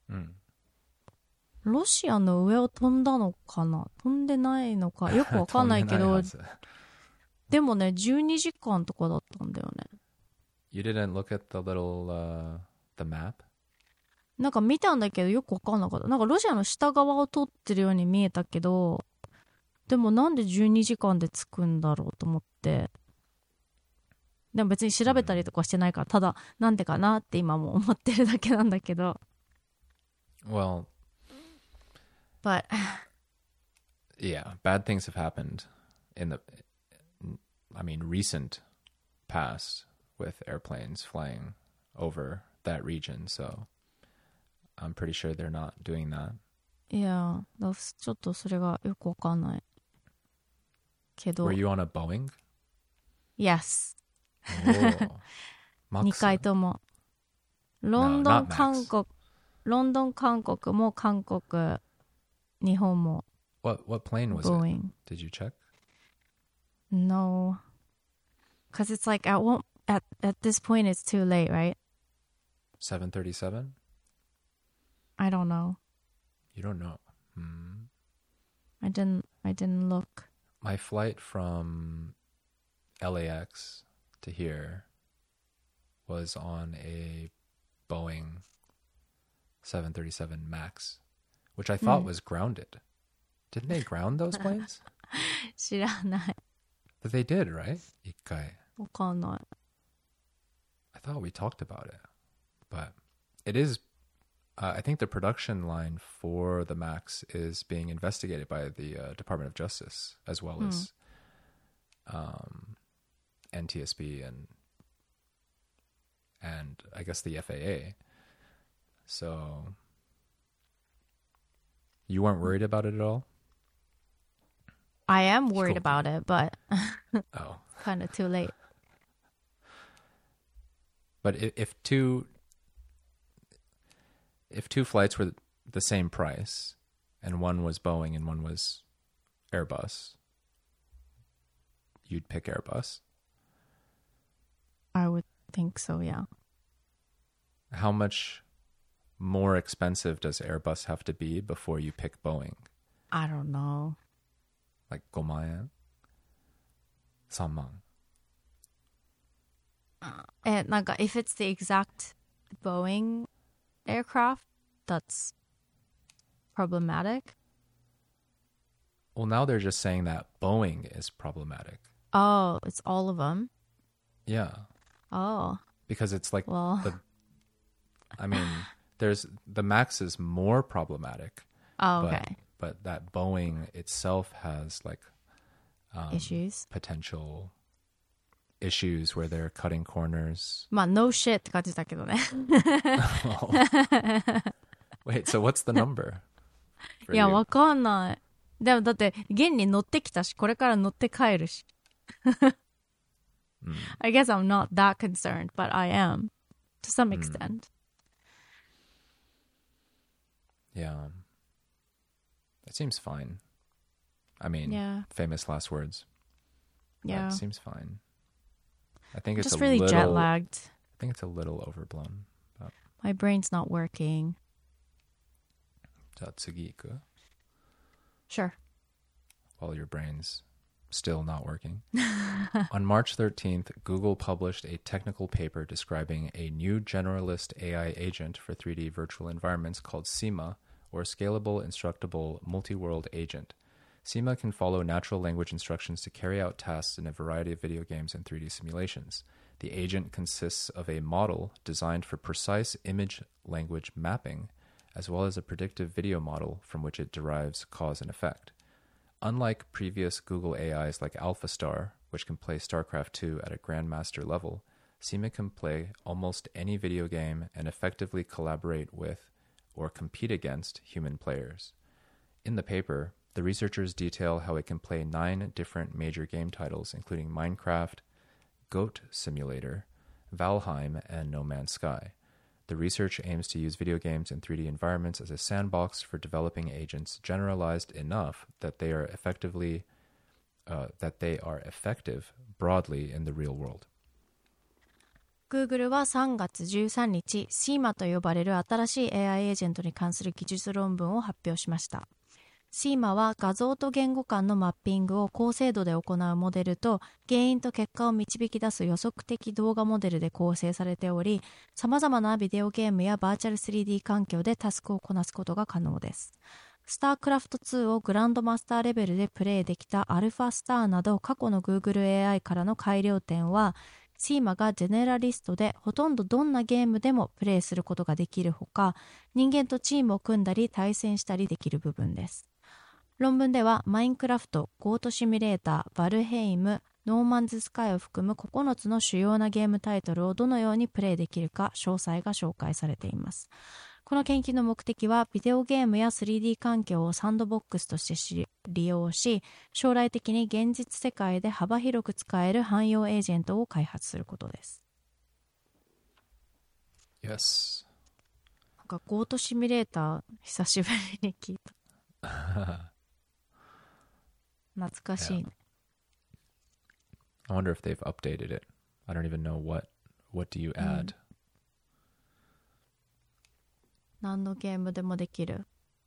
ロシアの上を飛んだのかな飛んでないのかよくわかんないけど、でもね、12時間とかだったんだよね。 You didn't look at the little, the map? なんか見たんだけどよくわかんなかった。なんかロシアの下側を通ってるように見えたけど、でもなんで12時間で着くんだろうと思って。でも別に調べたりとかしてないから、ただなんでかなって今も思ってるだけなんだけど。 Well, But yeah, bad things have happened in the, recent past with airplanes flying over that region, so I'm pretty sure they're not doing that. いや、ちょっとそれがよくわかんないけど。 Were you on a Boeing? Yes. 2 2回とも。ロンドン、韓国も韓国、日本も。 What plane was Boeing. it? Did you check? No. Because it's like at this point it's too late, right? 737? I don't know. You don't know. I didn't look. My flight from LAX to here was on a Boeing 737 MAX, which I thought was grounded. Didn't they ground those planes? 知らない。 But they did, right? 1回。 わかんない。 I thought we talked about it. But it is, I think the production line for the MAX is being investigated by the Department of Justice, as well as NTSB and I guess the FAA. So you weren't worried about it at all? I am worried about it, but Oh. kind of too late. But if two flights were the same price and one was Boeing and one was Airbus, you'd pick Airbus? I would think so, yeah. How much more expensive does Airbus have to be before you pick Boeing? I don't know. Like 5万円 3万 And like, if it's the exact Boeing aircraft, that's problematic. Well, now they're just saying that Boeing is problematic. Oh, it's all of them? Yeah. Oh. Because it's like, Well. there's the MAX is more problematic. Oh, okay. But that Boeing itself has like Issues. potential issues where they're cutting corners. まあ、no shit って感じだけどね。 Wait, so what's the number? いや、わかんない。でもだって、現に乗ってきたし、これから乗って帰るし。I guess I'm not that concerned, but I am, to some extent. Yeah. It seems fine. I mean, Yeah. famous last words. Yeah. It seems fine. I think it's Just a really little jet lagged. I think it's a little overblown. But My brain's not working. じゃあ次行く? Sure. While your brain's still not working. On March 13th, Google published a technical paper describing a new generalist AI agent for 3D virtual environments called SEMA, or Scalable Instructable Multi-World Agent. SEMA can follow natural language instructions to carry out tasks in a variety of video games and 3D simulations. The agent consists of a model designed for precise image-language mapping, as well as a predictive video model from which it derives cause and effect. Unlike previous Google AIs like AlphaStar, which can play StarCraft 2 at a Grandmaster level, SEMA can play almost any video game and effectively collaborate with or compete against human players. In the paper, the researchers detail how it can play 9 different major game titles, including Minecraft, Goat Simulator, Valheim, and No Man's Sky. The research aims to use video games and 3D environments as a sandbox for developing agents generalized enough that they are effective broadly in the real world. Google は3月13日、SEMA と呼ばれる新しい AI エージェントに関する技術論文を発表しました。SEMA は画像と言語間のマッピングを高精度で行うモデルと原因と結果を導き出す予測的動画モデルで構成されており、様々なビデオゲームやバーチャル 3D 環境でタスクをこなすことが可能です。スタークラフト2をグランドマスターレベルでプレイできたアルファスターなど過去の Google AI からの改良点は、SEMA がジェネラリストでほとんどどんなゲームでもプレイすることができるほか、人間とチームを組んだり対戦したりできる部分です。論文ではマインクラフト、ゴートシミュレーター、バルヘイム、ノーマンズスカイを含む9つの主要なゲームタイトルをどのようにプレイできるか詳細が紹介されています。この研究の目的はビデオゲームや 3D 環境をサンドボックスとして利用し、将来的に現実世界で幅広く使える汎用エージェントを開発することです。 Yes. なんかゴートシミュレーター久しぶりに聞いた。懐かしいね。 I wonder if they've updated it. I don't even know what do you add?、 何のゲームでもできる。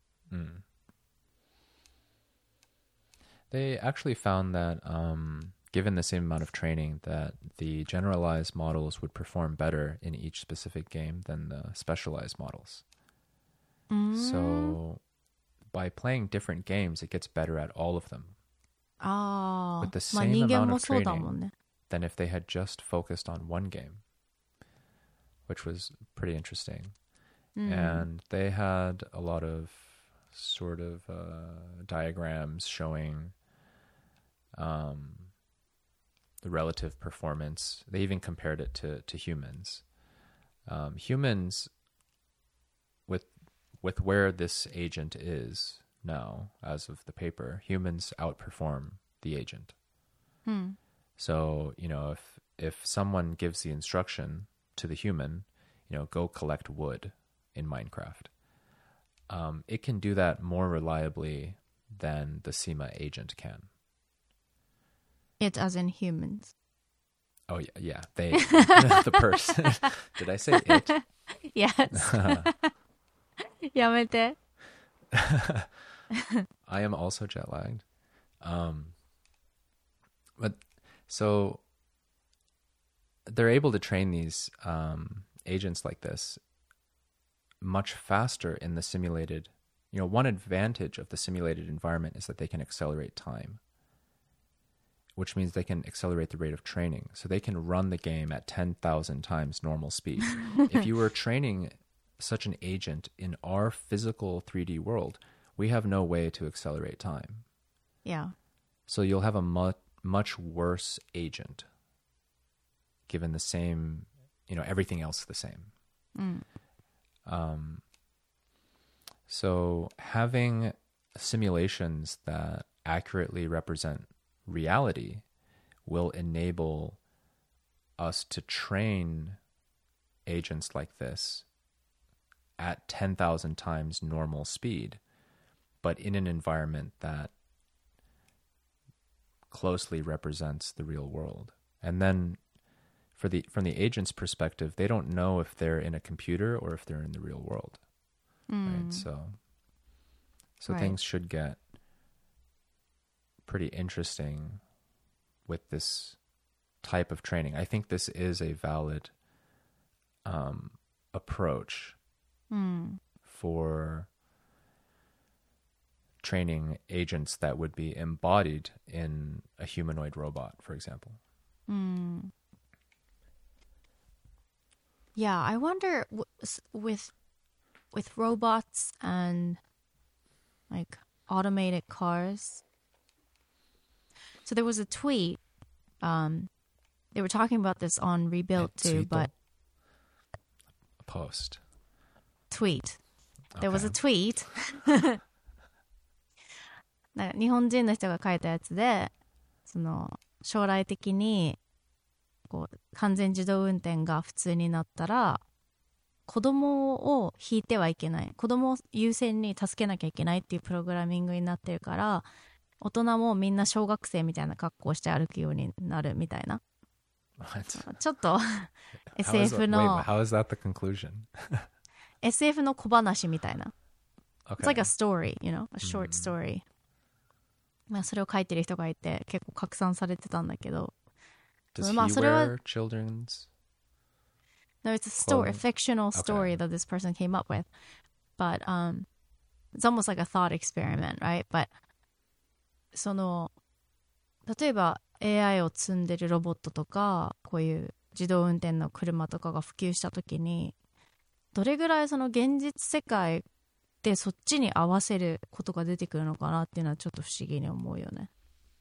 They actually found that, given the same amount of training, that the generalized models would perform better in each specific game than the specialized models. So, by playing different games, it gets better at all of them. With the same amount of training than if they had just focused on one game, which was pretty interesting.、And they had a lot of sort of diagrams showing the relative performance. They even compared it to humans. Humans, with where this agent is now, as of the paper, humans outperform the agent. So, if someone gives the instruction to the human, go collect wood,in Minecraft. It can do that more reliably than the SEMA agent can. It as in humans. Oh, yeah. They, the person. Did I say it? Yes. やめて。 I am also jet lagged. But so they're able to train these agents like this much faster in the simulated. One advantage of the simulated environment is that they can accelerate time, which means they can accelerate the rate of training. So they can run the game at 10,000 times normal speed. If you were training such an agent in our physical 3D world, we have no way to accelerate time. Yeah. So you'll have a much worse agent, given the same, everything else the same. So having simulations that accurately represent reality will enable us to train agents like this at 10,000 times normal speed, but in an environment that closely represents the real world. And then from the agent's perspective, they don't know if they're in a computer or if they're in the real world. Right? So right. Things should get pretty interesting with this type of training. I think this is a valid approach for training agents that would be embodied in a humanoid robot, for example. Yeah, I wonder with robots and like automated cars. So there was a tweet. They were talking about this on Rebuilt too, but a post. Tweet. There was a Okay. tweet. なんか日本人の人が書いたやつで、その将来的にこう完全自動運転が普通になったら、子供を引いてはいけない。子供を優先に助けなきゃいけないっていうプログラミングになってるから、大人もみんな小学生みたいな格好をして歩くようになるみたいな。 What? ちょっと How is SF that, の wait, how is that the conclusion? SF の小話みたいな。It's Okay. like a story, you know, a short story. まあそれを書いてる人がいて結構拡散されてたんだけど。 Does まあ he それは wear children's? No, it's a story, a clothing? fictional story Okay. that this person came up with. But it's almost like a thought experiment, right? But その例えば AI を積んでるロボットとかこういう自動運転の車とかが普及した時にどれぐらいその現実世界でそっちに合わせることが出てくるのかなっていうのはちょっと不思議に思うよね。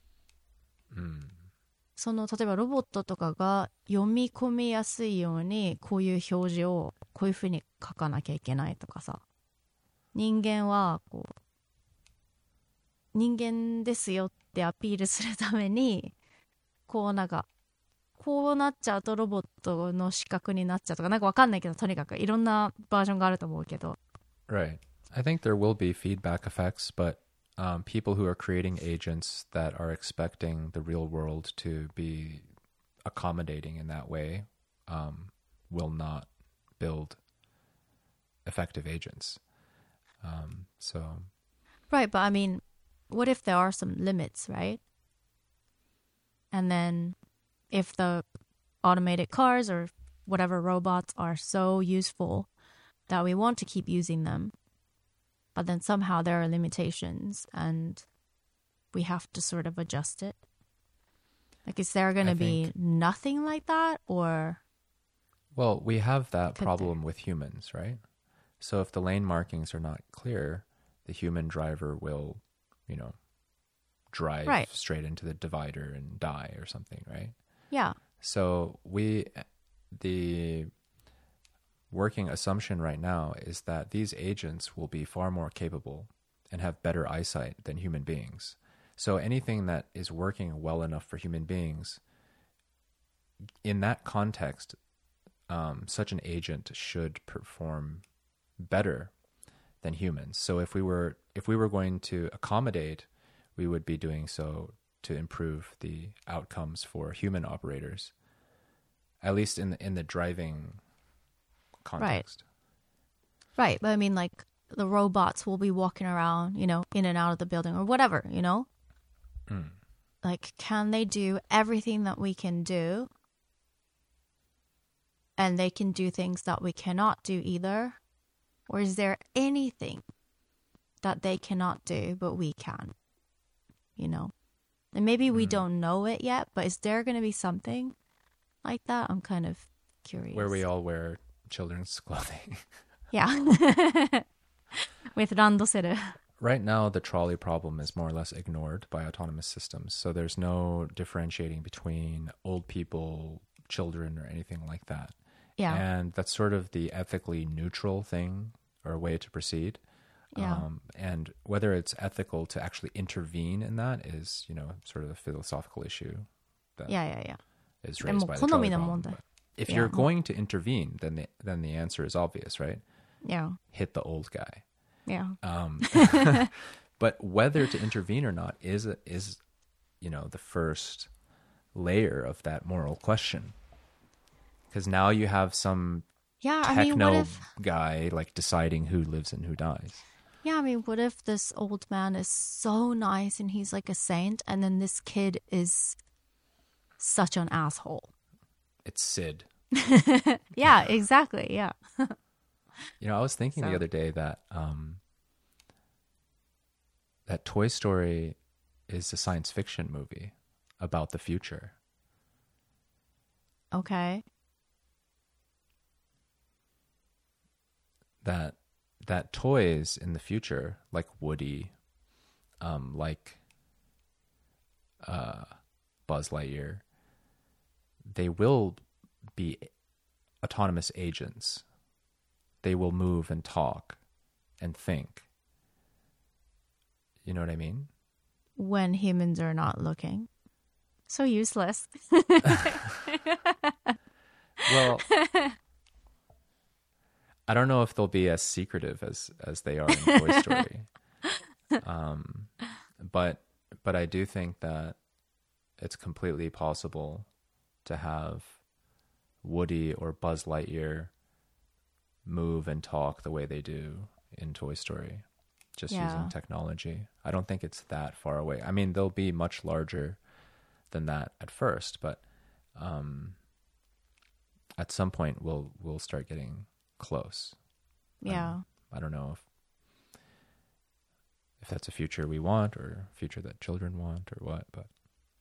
その例えばロボットとかが読み込みやすいようにこういう表示をこういうふうに書かなきゃいけないとかさ、人間はこう人間ですよってアピールするためにこうなんかこうなっちゃうとロボットの視覚になっちゃうとかなんかわかんないけど、とにかくいろんなバージョンがあると思うけど。 Right. I think there will be feedback effects, but people who are creating agents that are expecting the real world to be accommodating in that way will not build effective agents. So, Right, but I mean, what if there are some limits, right? And then if the automated cars or whatever robots are so useful that we want to keep using them, but then somehow there are limitations and we have to sort of adjust it. Like, is there going to be nothing like that, or? well, we have that Could problem with humans, right? So if the lane markings are not clear, the human driver will, drive Right. straight into the divider and die or something, right? Yeah. So the working assumption right now is that these agents will be far more capable and have better eyesight than human beings. So anything that is working well enough for human beings, in that context, such an agent should perform better than humans. So if we were going to accommodate, we would be doing so to improve the outcomes for human operators, at least in the driving context. Right, but I mean, like, the robots will be walking around, in and out of the building or whatever, Like, can they do everything that we can do? And they can do things that we cannot do either? Or is there anything that they cannot do, but we can? And maybe we don't know it yet, but is there going to be something like that? I'm kind of curious. Where we all wear children's clothing. Yeah. With Randosel. Right now, the trolley problem is more or less ignored by autonomous systems. So there's no differentiating between old people, children, or anything like that. Yeah. And that's sort of the ethically neutral thing or way to proceed. Yeah. And whether it's ethical to actually intervene in that is, sort of a philosophical issue that Yeah. is raised by the trolley problem. 好みの問題。 But if Yeah. you're going to intervene, then the answer is obvious, right? Yeah. Hit the old guy. Yeah. But whether to intervene or not is the first layer of that moral question. Because now you have some Yeah, I mean, techno what if... guy like deciding who lives and who dies. Yeah, I mean, what if this old man is so nice and he's like a saint, and then this kid is such an asshole? It's Sid. Yeah, exactly. Yeah. I was thinking the So- other day that that Toy Story is a science fiction movie about the future. Okay. That toys in the future, like Woody, like Buzz Lightyear, they will be autonomous agents. They will move and talk and think. You know what I mean? When humans are not looking. So useless. Well, I don't know if they'll be as secretive as they are in Toy Story. But I do think that it's completely possible to have Woody or Buzz Lightyear move and talk the way they do in Toy Story, just using technology. I don't think it's that far away. I mean, they'll be much larger than that at first, but at some point we'll start getting close. Yeah. I don't know if that's a future we want or a future that children want or what, but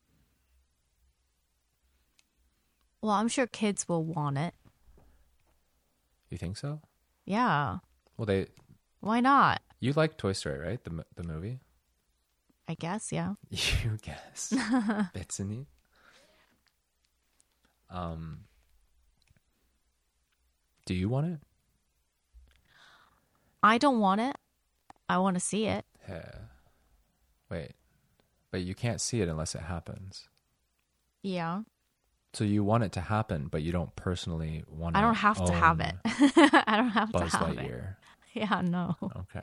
Well, I'm sure kids will want it. you think so? Yeah. Well, Why not? you like Toy Story, right? The movie? I guess, yeah. You guess. Betsuni. Do you want it? I don't want it. I want to see it. Yeah. Wait. But you can't see it unless it happens. Yeah. So you want it to happen, but you don't personally want to I don't have to have it. I don't have Buzz to have Lightyear. it. Yeah, no. Okay.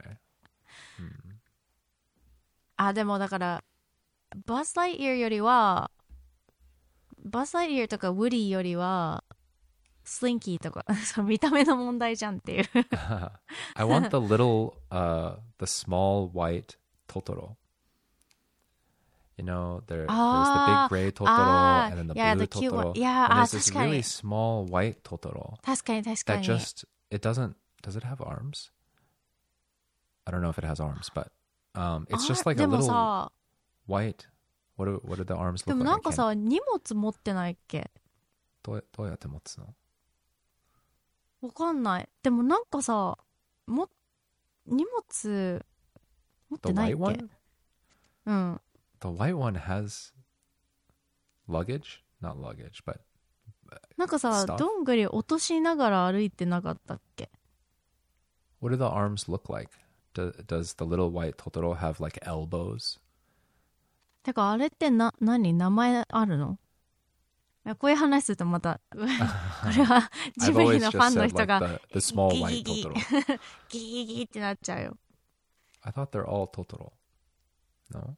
でもだからバズ・ライトイヤーよりはバズ・ライトイヤーとかウディよりはスリンキーとかその見た目の問題じゃんっていう。 I want the little, the small white Totoro. You know, there's the big gray Totoro and then the blue the cute one. Totoro. Yeah, and there's this 確かに really small white Totoro 確かに that just, it doesn't, does it have arms? I don't know if it has arms, but it's just like a でも little さ white. What do the arms で look も like? なんかさ荷物持ってないっけどうやって持つの？ わかんない。でもなんかさ荷物持ってないっ The white け one? うん。 The white one has luggage? Not luggage, but なんかさ Stuff? どんぐり落としながら歩いてなかったっけ what do the arms look like? Does the little white Totoro have like elbows? てかあれって何名前あるのいやこういう話するとまたこれはジ I've ブリ always のフ just ァンの said 人 like が the small ギ white ギギ Totoro. ギギギってなっちゃうよ。 I thought they're all Totoro. No?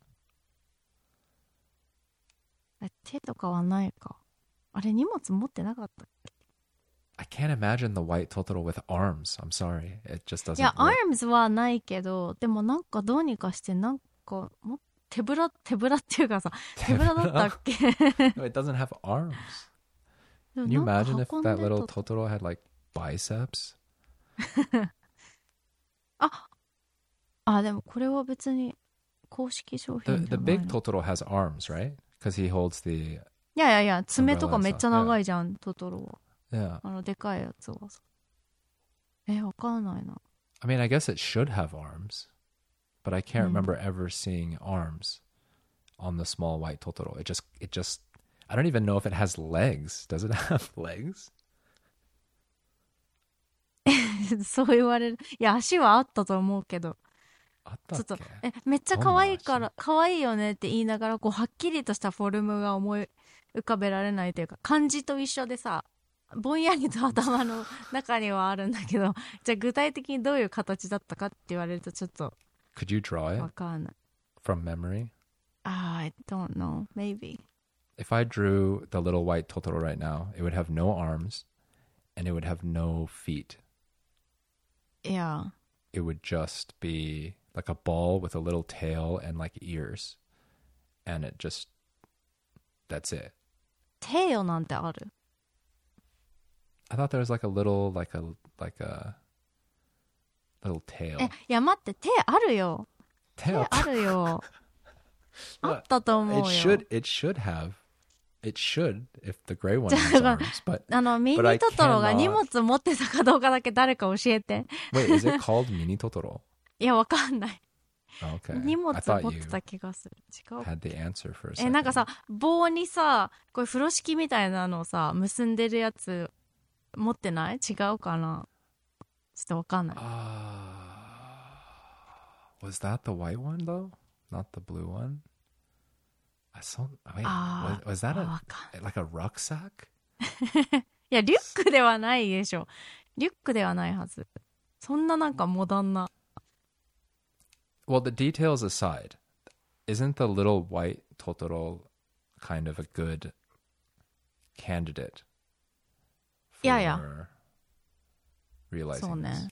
手とかはないか。あれ荷物持ってなかったっけ I can't imagine the white Totoro with arms. I'm sorry. It just い doesn't や work. arms はないけどでもなんかどうにかしてなんか手ぶらっていうかさ手ぶらだったっけ No, it doesn't have arms. でも Can you なんか imagine if 運んで that little た Totoro had like biceps? あでもこれは別に公式商 The 品じ the ゃない big の Totoro has arms, right? Because he holds the いやいやいや爪とかめっちゃ長いじゃんトトロは yeah. でかいやつはさわかんないな I mean, I guess it should have arms, but I can't Mm. remember ever seeing arms on the small white Totoro. It just I don't even know if it has legs. Does it have legs? そう言われるいや足はあったと思うけどちょっとめっちゃ可愛いから可愛いよねって言いながらこうはっきりとしたフォルムが思い浮かべられないというか漢字と一緒でさぼんやりと頭の中にはあるんだけどじゃあ具体的にどういう形だったかって言われるとちょっと Could you draw わ it かんない from memory? I don't know maybe If I drew the little white Totoro right now, it would have no arms and it would have no feet. Yeah It would just be like a ball with a little tail and like ears. And it just that's it. テヨなんてある I thought there was like a little like a little tail. いや待って手あるよあるよ。あったと思うよ。 It should have. It should if the gray one has arms, but ミニ but I トトロが cannot. 荷物持ってたかどうかだけ誰か教えて。 Wait, is it called Mini Totoro? いや、わかんない。 Okay. 荷物 I 持 thought って you た気がする。違う。 had the answer for a second. なんかさ、棒にさ、これ風呂敷みたいなのをさ、結んでるやつ持ってない？違うかな？ちょっとわかんない。 Was that the white one though? Not the blue one? Wait, was that like a rucksack? いや、リュックではないでしょ。リュックではないはず。そんななんかモダンな。 Well, the details aside, isn't the little white Totoro kind of a good candidate for いやいや。 realizing そう this? ね。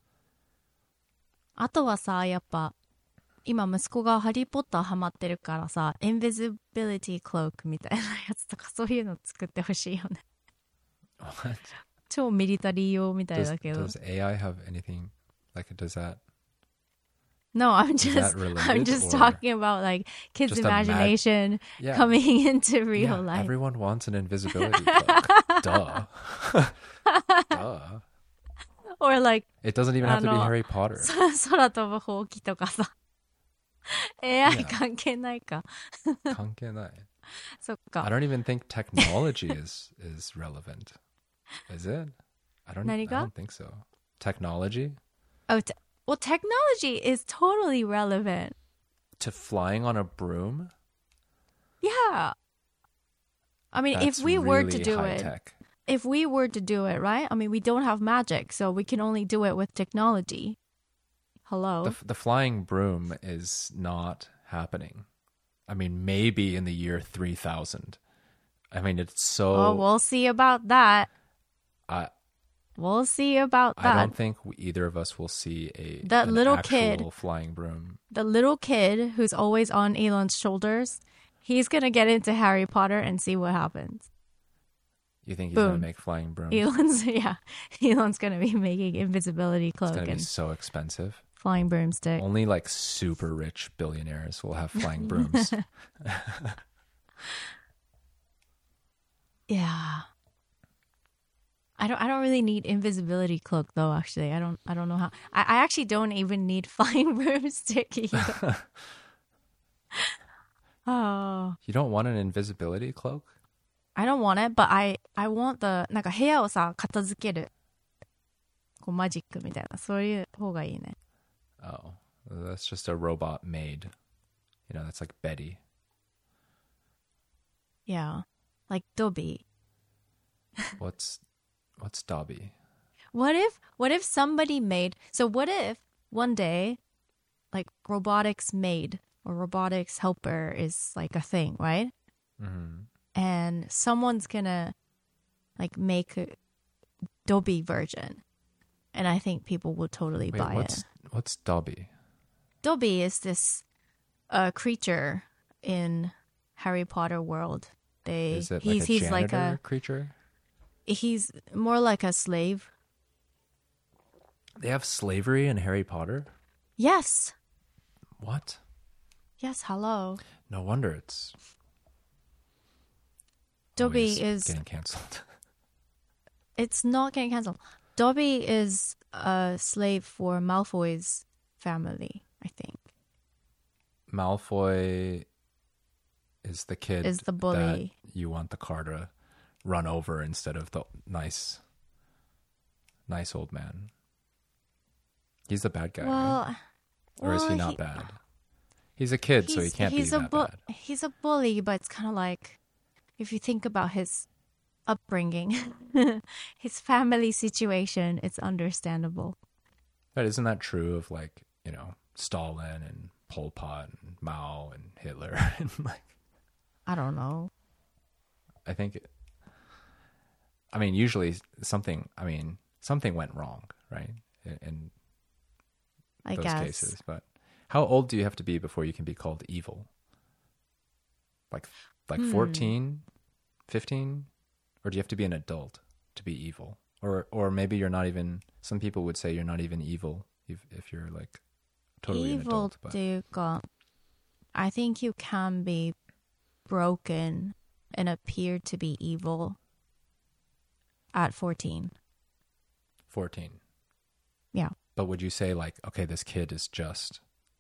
あとはさ、やっぱ、今息子がハリーポッターハマってるからさ、インビジビリティクロークみたいなやつとかそういうの作ってほしいよね。 What? 超ミリタリー用みたいだけど。 Does AI have anything like does that? No, I'm Is that just related, I'm just or talking about like kids' just a imagination Yeah. coming into real Yeah, life. everyone wants an invisibility cloak. Duh. Duh. Or like It doesn't even have to be Harry Potter. 空飛ぶほうきとかさ。AI Yeah. 関係ないか。 関係ない。 そっ I か。 don't even think technology is relevant. Is it? I 何が？ don't think so. Technology Oh, well, technology is totally relevant. to flying on a broom? Yeah. I mean, That's if we were to really do high it, tech. if we were to do it, right? I mean, we don't have magic, so we can only do it with technology. Hello? The flying broom is not happening. I mean, maybe in the year 3000. I mean, it's so... Oh, we'll see about that. We'll see about that. I don't think either of us will see That an little actual kid. flying broom. The little kid who's always on Elon's shoulders, he's going to get into Harry Potter and see what happens. You think he's going to Boom. make flying brooms? Elon's going to be making invisibility It's cloak going to be and so expensive. flying broomstick. Only like super rich billionaires will have flying brooms. Yeah. I don't really need invisibility cloak though, actually. I don't know how. I actually don't even need flying broomstick either. Oh. You don't want an invisibility cloak? I don't want it, but I want the なんか部屋をさ片付けるこうマジックみたいなそういう方がいいね。 Oh, that's just a robot maid. You know, that's like Betty. Yeah, like Dobby. What's Dobby? What if somebody made, so what if one day like robotics maid or robotics helper is like a thing, right? Mm-hmm. And someone's gonna like make a Dobby version, and I think people will totally Wait, buy it. What's Dobby? Dobby is this creature in Harry Potter world. Is it like he's a like janitor creature? He's more like a slave. They have slavery in Harry Potter? Yes. What? Yes, hello. No wonder it's Dobby always is getting canceled. It's not getting cancelled. Dobby is a slave for Malfoy's family, I think. Malfoy is the kid Is the bully. that you want the car to run over instead of the nice old man. He's the bad guy, right? Or is he not bad? He's a kid, so he can't be that bad. He's a bully, but it's kind of like, if you think about his upbringing, his family situation, it's understandable. But isn't that true of like, you know, Stalin and Pol Pot and Mao and Hitler and like I don't know. I think I mean usually something went wrong, right? In I those guess. cases. But how old do you have to be before you can be called evil? Like 14, 15? Or do you have to be an adult to be evil? Or maybe you're not even, some people would say you're not even evil if you're like totally an evil adult. っていうか I think you can be broken and appear to be evil at 14. 14. Yeah. But would you say like, okay, this kid is just,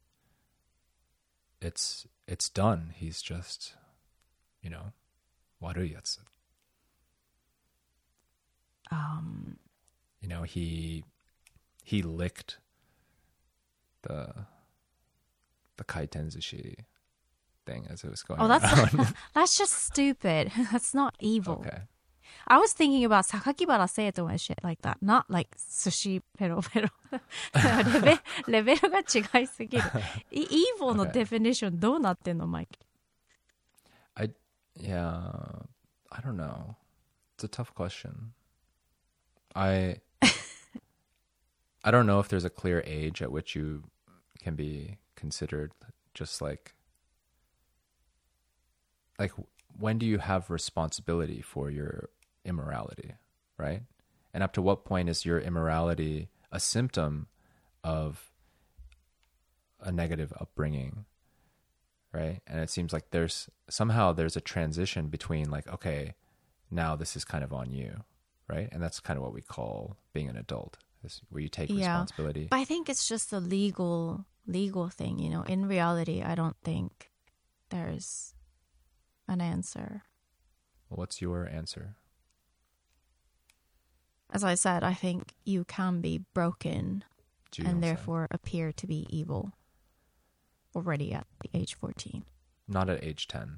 it's done. He's just, you know, 悪いやつ. You know, he licked the kaitenzushi thing as it was going around. That's just stupid. That's not evil. Okay. I was thinking about sakakibara seito and shit like that, not like sushi pero pero. レベルが違いすぎる。evil の definition どうなってんの、マイク? Yeah, I don't know. It's a tough question. I don't know if there's a clear age at which you can be considered just like when do you have responsibility for your immorality, right? And up to what point is your immorality a symptom of a negative upbringing, right? And it seems like there's a transition between like, okay, now this is kind of on you, right? And that's kind of what we call being an adult, is where you take responsibility. But I think it's just a legal thing, you know. In reality, I don't think there's an answer. Well, what's your answer? As I said, I think you can be broken and 14 therefore appear to be evil already at the age 14. Not at age 10.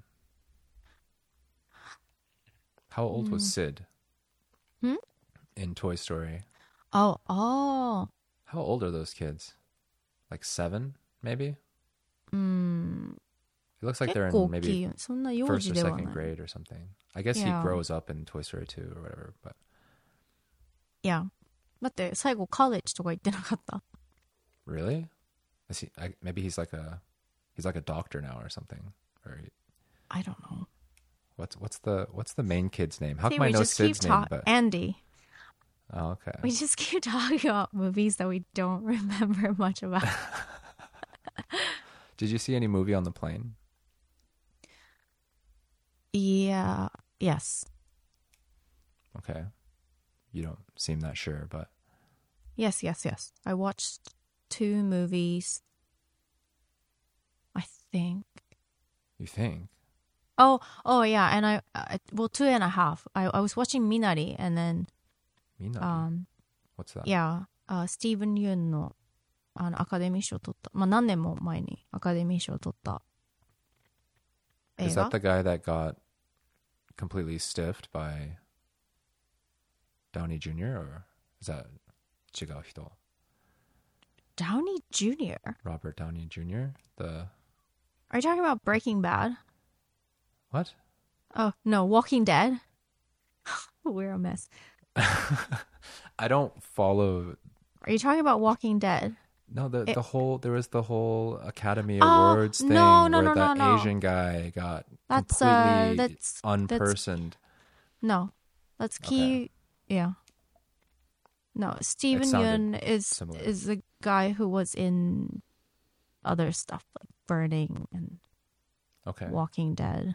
How old was Sid in Toy Story? Oh. How old are those kids? Like 7, maybe? It looks like they're in maybe first or second grade or something. I guess he grows up in Toy Story 2 or whatever, but... Yeah. だって最後カレッジとか行ってなかった? Really? Maybe he's like a doctor now or something. Or I don't know. What's the main kid's name? How come I know Sid's name? But Andy. Oh, okay. We just keep talking about movies that we don't remember much about. Did you see any movie on the plane? Yeah. Yes. Okay. You don't seem that sure, but... Yes. I watched 2 movies. I think. You think? Oh yeah, and I 2.5. I was watching Minari and then Minari? What's that? Yeah, Steven Yeun のアカデミー賞を取った。まあ何年も前にアカデミー賞を取った映画。 Is that the guy that got completely stiffed by Downey Jr. or is that 違う人? Downey Jr.? Robert Downey Jr.? Are you talking about Breaking Bad? What? Oh, no, Walking Dead? We're a mess. I don't follow... Are you talking about Walking Dead? No, there was the whole Academy Awards thing where that Asian guy got completely unpersoned. No, that's key. Yeah. No, Steven Yeun is the guy who was in other stuff like Burning and Walking Dead.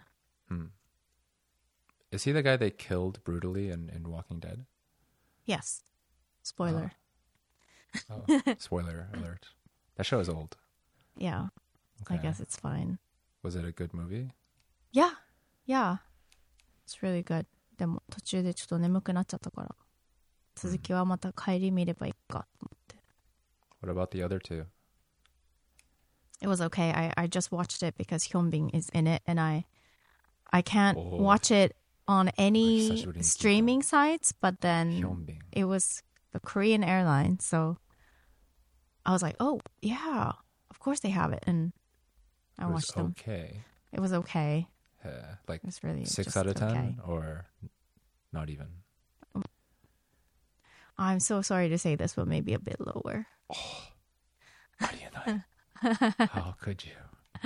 Is he the guy they killed brutally in Walking Dead? Yes. Spoiler. Spoiler alert. That show is old. Yeah. Okay. I guess it's fine. Was it a good movie? Yeah. It's really good. でも途中でちょっと眠くなっちゃったから、続きはまた帰り見ればいいかと思って。 What about the other 2? It was okay. I just watched it because Hyunbin is in it and I can't watch it on any streaming sites, but then it was the Korean airline, so I was like, oh yeah, of course they have it, and I watched them. It was okay. Like it was really 6 out of 10 okay. or not even? I'm so sorry to say this, but maybe a bit lower. How could you?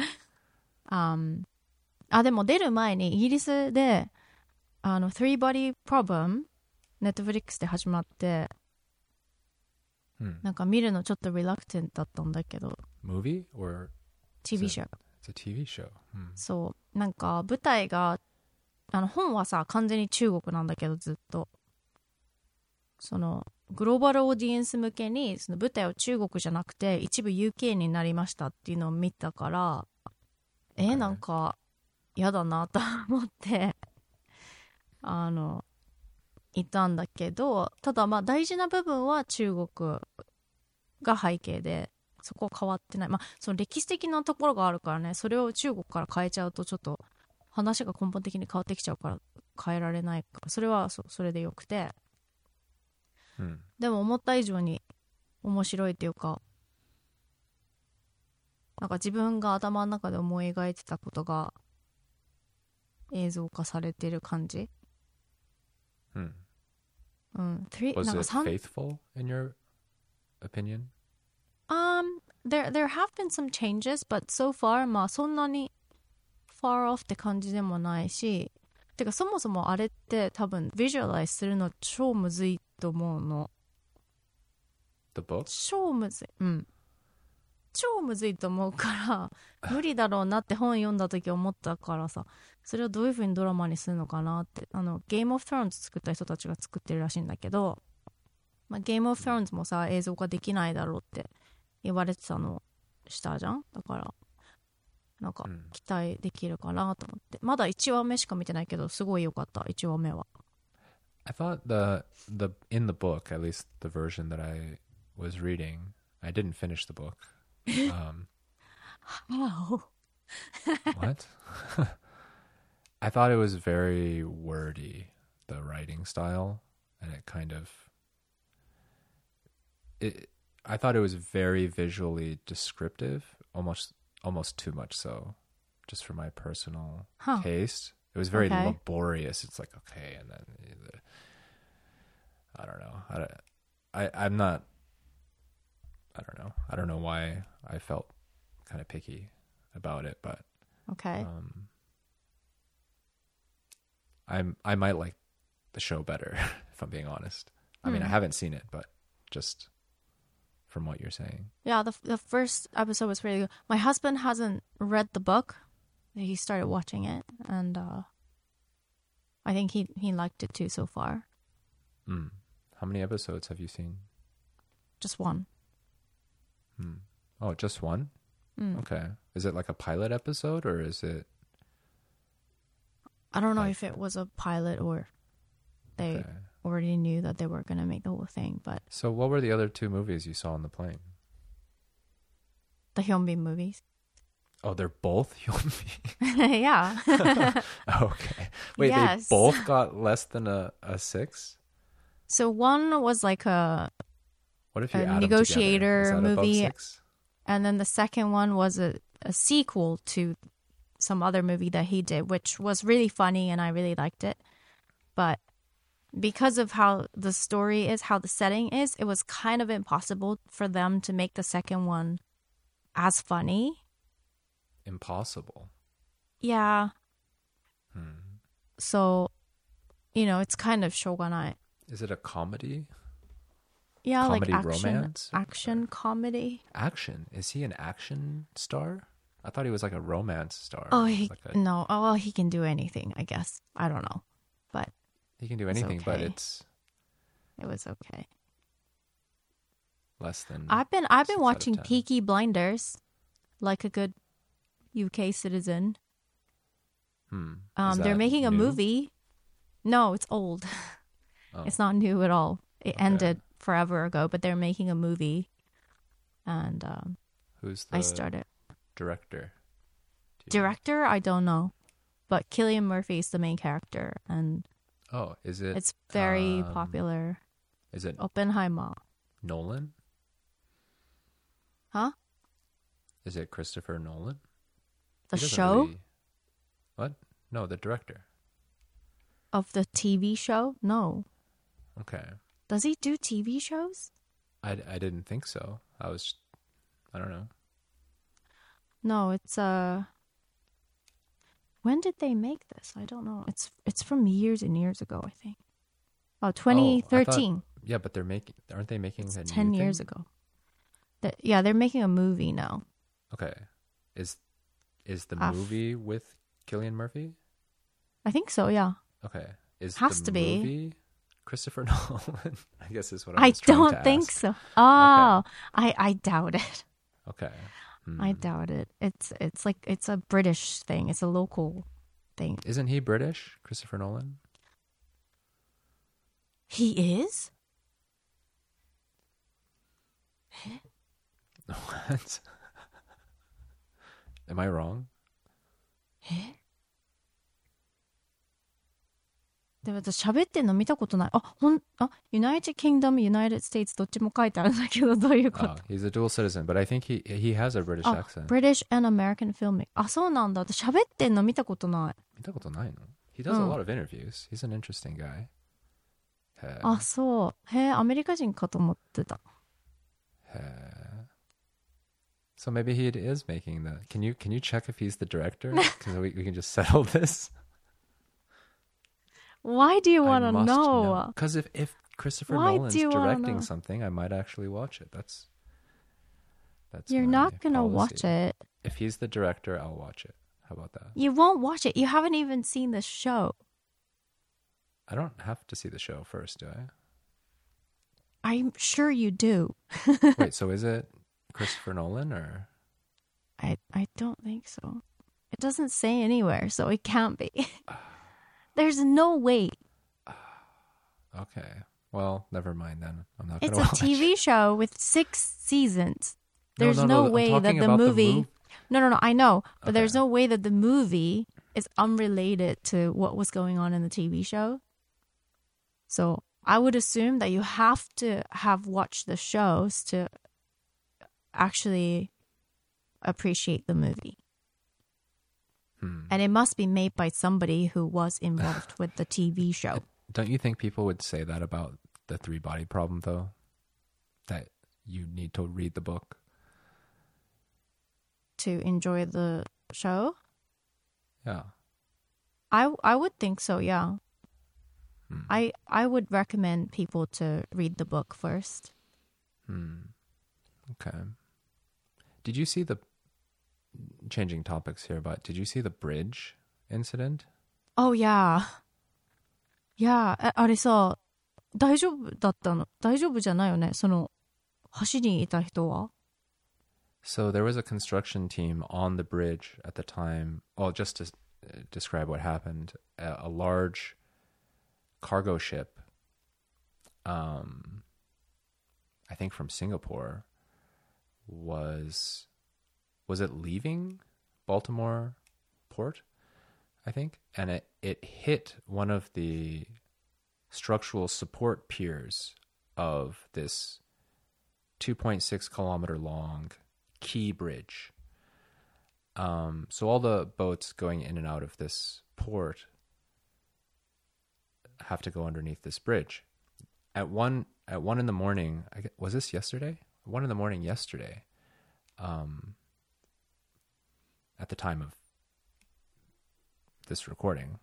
でも出る前にイギリスでThree Body Problem Netflix で始まってなんか見るのちょっと reluctant だったんだけど Movie or TV ショー it's a TV show? そうなんか舞台が本はさ完全に中国なんだけどずっとそのグローバルオーディエンス向けにその舞台を中国じゃなくて一部 UK になりましたっていうのを見たから、 Okay. なんか嫌だなと思っていたんだけど、ただまあ大事な部分は中国が背景でそこは変わってない。まあその歴史的なところがあるからね、それを中国から変えちゃうとちょっと話が根本的に変わってきちゃうから変えられないから、それはそれでよくて、でも思った以上に面白いっていうか、なんか自分が頭の中で思い描いてたことが映像化されてる感じ。 Was なんか it faithful in your opinion? There have been some changes, but so far まあそんなに far off って感じでもないし、てかそもそもあれって多分 visualize するの超むずいと思うの。 The book? 超むずい。超むずいと思うから無理だろうなって本読んだ時思ったからさ、それをどういう風にドラマにするのかなって。ゲームオフスローンズ作った人たちが作ってるらしいんだけど、まあ、ゲームオフスローンズもさ映像化できないだろうって言われてたのしたじゃん。だからなんか期待できるかなと思って、まだ1話目しか見てないけどすごい良かった1話目は。 I thought in the book, at least the version that I was reading, I didn't finish the book. How? What? I thought it was very wordy, the writing style, and it kind of I thought it was very visually descriptive, almost too much so, just for my personal taste. It was very laborious. It's like, okay, and then I don't know. I'm not. I don't know. I don't know why I felt kind of picky about it, but okay. I might like the show better if I'm being honest. I mean, I haven't seen it, but just from what you're saying. Yeah, the first episode was really good. My husband hasn't read the book. He started watching it, and I think he liked it too so far. How many episodes have you seen? Just one. Oh, just one? Okay. Is it like a pilot episode, or is it... I don't know if it was a pilot or they already knew that they were going to make the whole thing, but... So what were the other two movies you saw on the plane? The Hyunbin movies. Oh, they're both Hyunbin? Yeah. Okay. Wait, yes. They both got less than a 6? So one was like a what if you add negotiator them together? Is that movie, above 6? And then the second one was a sequel to some other movie that he did, which was really funny and I really liked it. But because of how the story is, how the setting is, it was kind of impossible for them to make the second one as funny. Impossible? Yeah. So, it's kind of shogunai. Is it a comedy? Yeah, comedy like romance? Action comedy. Action? Is he an action star? I thought he was like a romance star. Oh, no. Oh, he can do anything, I guess. I don't know. But he can do anything, but it was okay. Less than I've been watching Peaky Blinders like a good UK citizen. They're making a movie. No, it's old. Oh. It's not new at all. It ended forever ago, but they're making a movie. And who's the I started. Director? Director? I don't know. But Cillian Murphy is the main character, and is it? It's very popular. Is it Oppenheimer? Nolan? Huh? Is it Christopher Nolan? The show? Really... What? No, the director. Of the TV show? No. Okay. Does he do TV shows? I didn't think so. I don't know. No, it's when did they make this? I don't know. It's from years and years ago, I think. Oh, 2013. Yeah, but aren't they making It's a 10 new years thing? ago. Yeah, they're making a movie now. Okay. Is the Af- movie with Cillian Murphy? I think so, yeah. Okay. Is Has the to be. movie Christopher Nolan? I guess is what I I was trying to don't think ask. so. Oh, I doubt it. Okay. I doubt it. It's like it's a British thing. It's a local thing. Isn't he British, Christopher Nolan? He is? What? Am I wrong? でも私喋ってんの見たことない。United Kingdom, United States どっちも書いてあるんだけど、どういうこと？ He's a dual citizen, but I think he has a British accent. British and American filmmaker. そうなんだ。私喋ってんの見たことない。 見たことないの? He does a lot of interviews. He's an interesting guy. そう。アメリカ人かと思ってた。 So maybe he is making the... Can you check if he's the director? Because we can just settle this. Why do you want to know? Because if Christopher Nolan's directing something, I might actually watch it. That's You're not going to watch it. If he's the director, I'll watch it. How about that? You won't watch it. You haven't even seen the show. I don't have to see the show first, do I? I'm sure you do. Wait, so is it Christopher Nolan or? I don't think so. It doesn't say anywhere, so it can't be. There's no way. Okay. Well, never mind then. I'm not going to watch it. watch It's a TV show with 6 seasons. There's no way that the movie... No, I know. But there's no way that the movie is unrelated to what was going on in the TV show. So I would assume that you have to have watched the shows to actually appreciate the movie. And it must be made by somebody who was involved with the TV show. Don't you think people would say that about the 3-body problem, though? That you need to read the book? To enjoy the show? Yeah. I would think so, yeah. I would recommend people to read the book first. Okay. Did you see the... Changing topics here, but did you see the bridge incident? Oh, yeah. Yeah. あれさ、大丈夫だったの？大丈夫じゃないよね？その、橋にいた人は？ So there was a construction team on the bridge at the time. Well, just to describe what happened, a large cargo ship, I think from Singapore, was it leaving Baltimore port, I think? And it hit one of the structural support piers of this 2.6 kilometer long quay bridge. So all the boats going in and out of this port have to go underneath this bridge. At 1 in the morning, was this yesterday? 1 in the morning yesterday, at the time of this recording,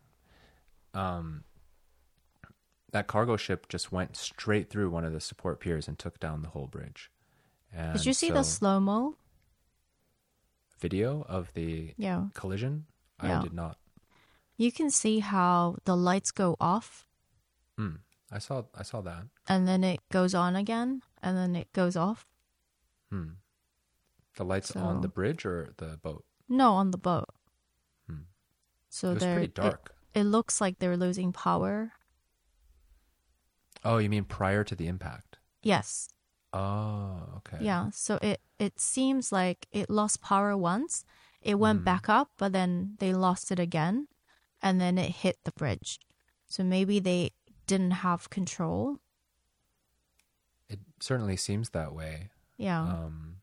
that cargo ship just went straight through one of the support piers and took down the whole bridge. And did you see the slow-mo video of the collision? Yeah. I did not. You can see how the lights go off. I saw that. And then it goes on again, and then it goes off. The lights on the bridge or the boat? No, on the boat. So it was pretty dark. It looks like they're losing power. Oh, you mean prior to the impact? Yes. Oh, okay. Yeah, so it seems like it lost power once. It went back up, but then they lost it again, and then it hit the bridge. So maybe they didn't have control. It certainly seems that way. Yeah.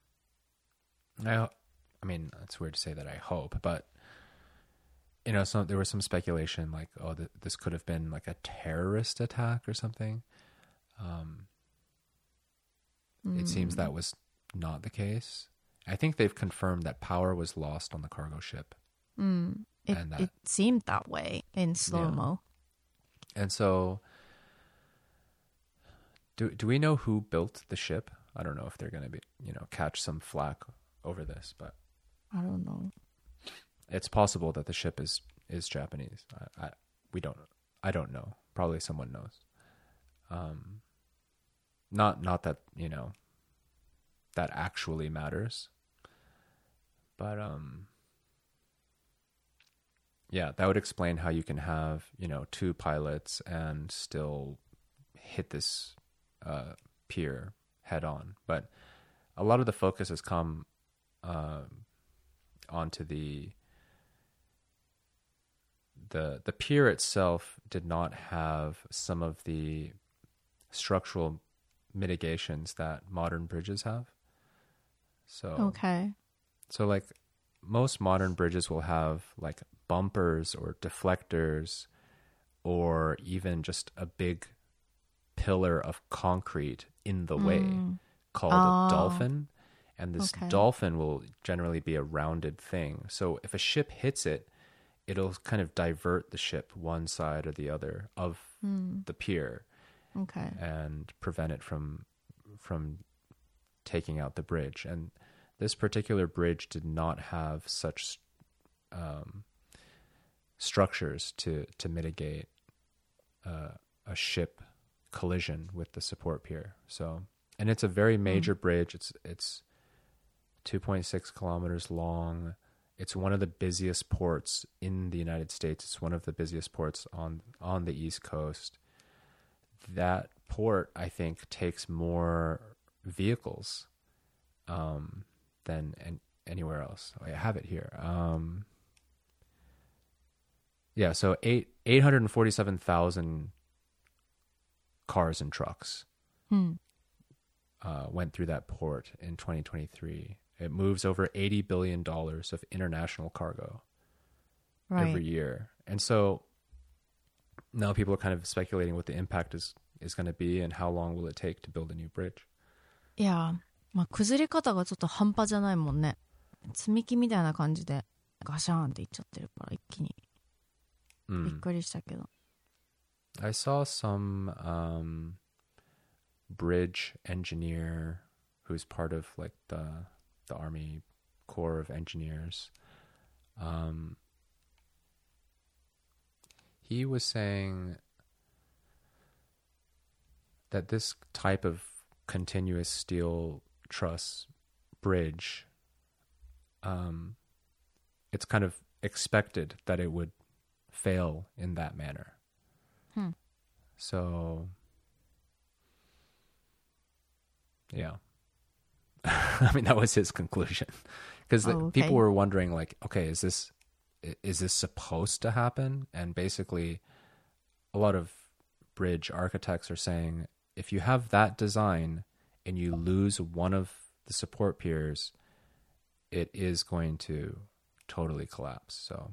I mean, it's weird to say that I hope, but there was some speculation like, oh, this could have been like a terrorist attack or something. It seems that was not the case. I think they've confirmed that power was lost on the cargo ship. It seemed that way in slow-mo. Yeah. And so Do we know who built the ship? I don't know if they're going to be, catch some flack over this, but I don't know. it's possible that the ship is Japanese. I don't know. Probably someone knows. Not that, that actually matters. But yeah, that would explain how you can have, two pilots and still hit this pier head on. But a lot of the focus has come onto the pier itself did not have some of the structural mitigations that modern bridges have. So like most modern bridges will have like bumpers or deflectors or even just a big pillar of concrete in the way called a dolphin. And this dolphin will generally be a rounded thing. So if a ship hits it, it'll kind of divert the ship one side or the other of the pier and prevent it from taking out the bridge. And this particular bridge did not have such structures to mitigate a ship collision with the support pier. So, and it's a very major bridge. It's 2.6 kilometers long. It's one of the busiest ports in the United States. It's one of the busiest ports on the East Coast. That port, I think, takes more vehicles than anywhere else. I have it here. Yeah, so 847,000 cars and trucks went through that port in 2023. It moves over $80 billion of international cargo every year. And so now people are kind of speculating what the impact is going to be and how long will it take to build a new bridge. いや、まあ、崩れ方がちょっと半端じゃないもんね。積み木みたいな感じでガシャーンっていっちゃってるから一気に。びっくりしたけど。 I saw some bridge engineer who's part of like the Army Corps of Engineers. He was saying that this type of continuous steel truss bridge, it's kind of expected that it would fail in that manner. So, yeah. I mean, that was his conclusion. Because people were wondering, like, okay, is this supposed to happen? And basically, a lot of bridge architects are saying, if you have that design and you lose one of the support piers, it is going to totally collapse. So,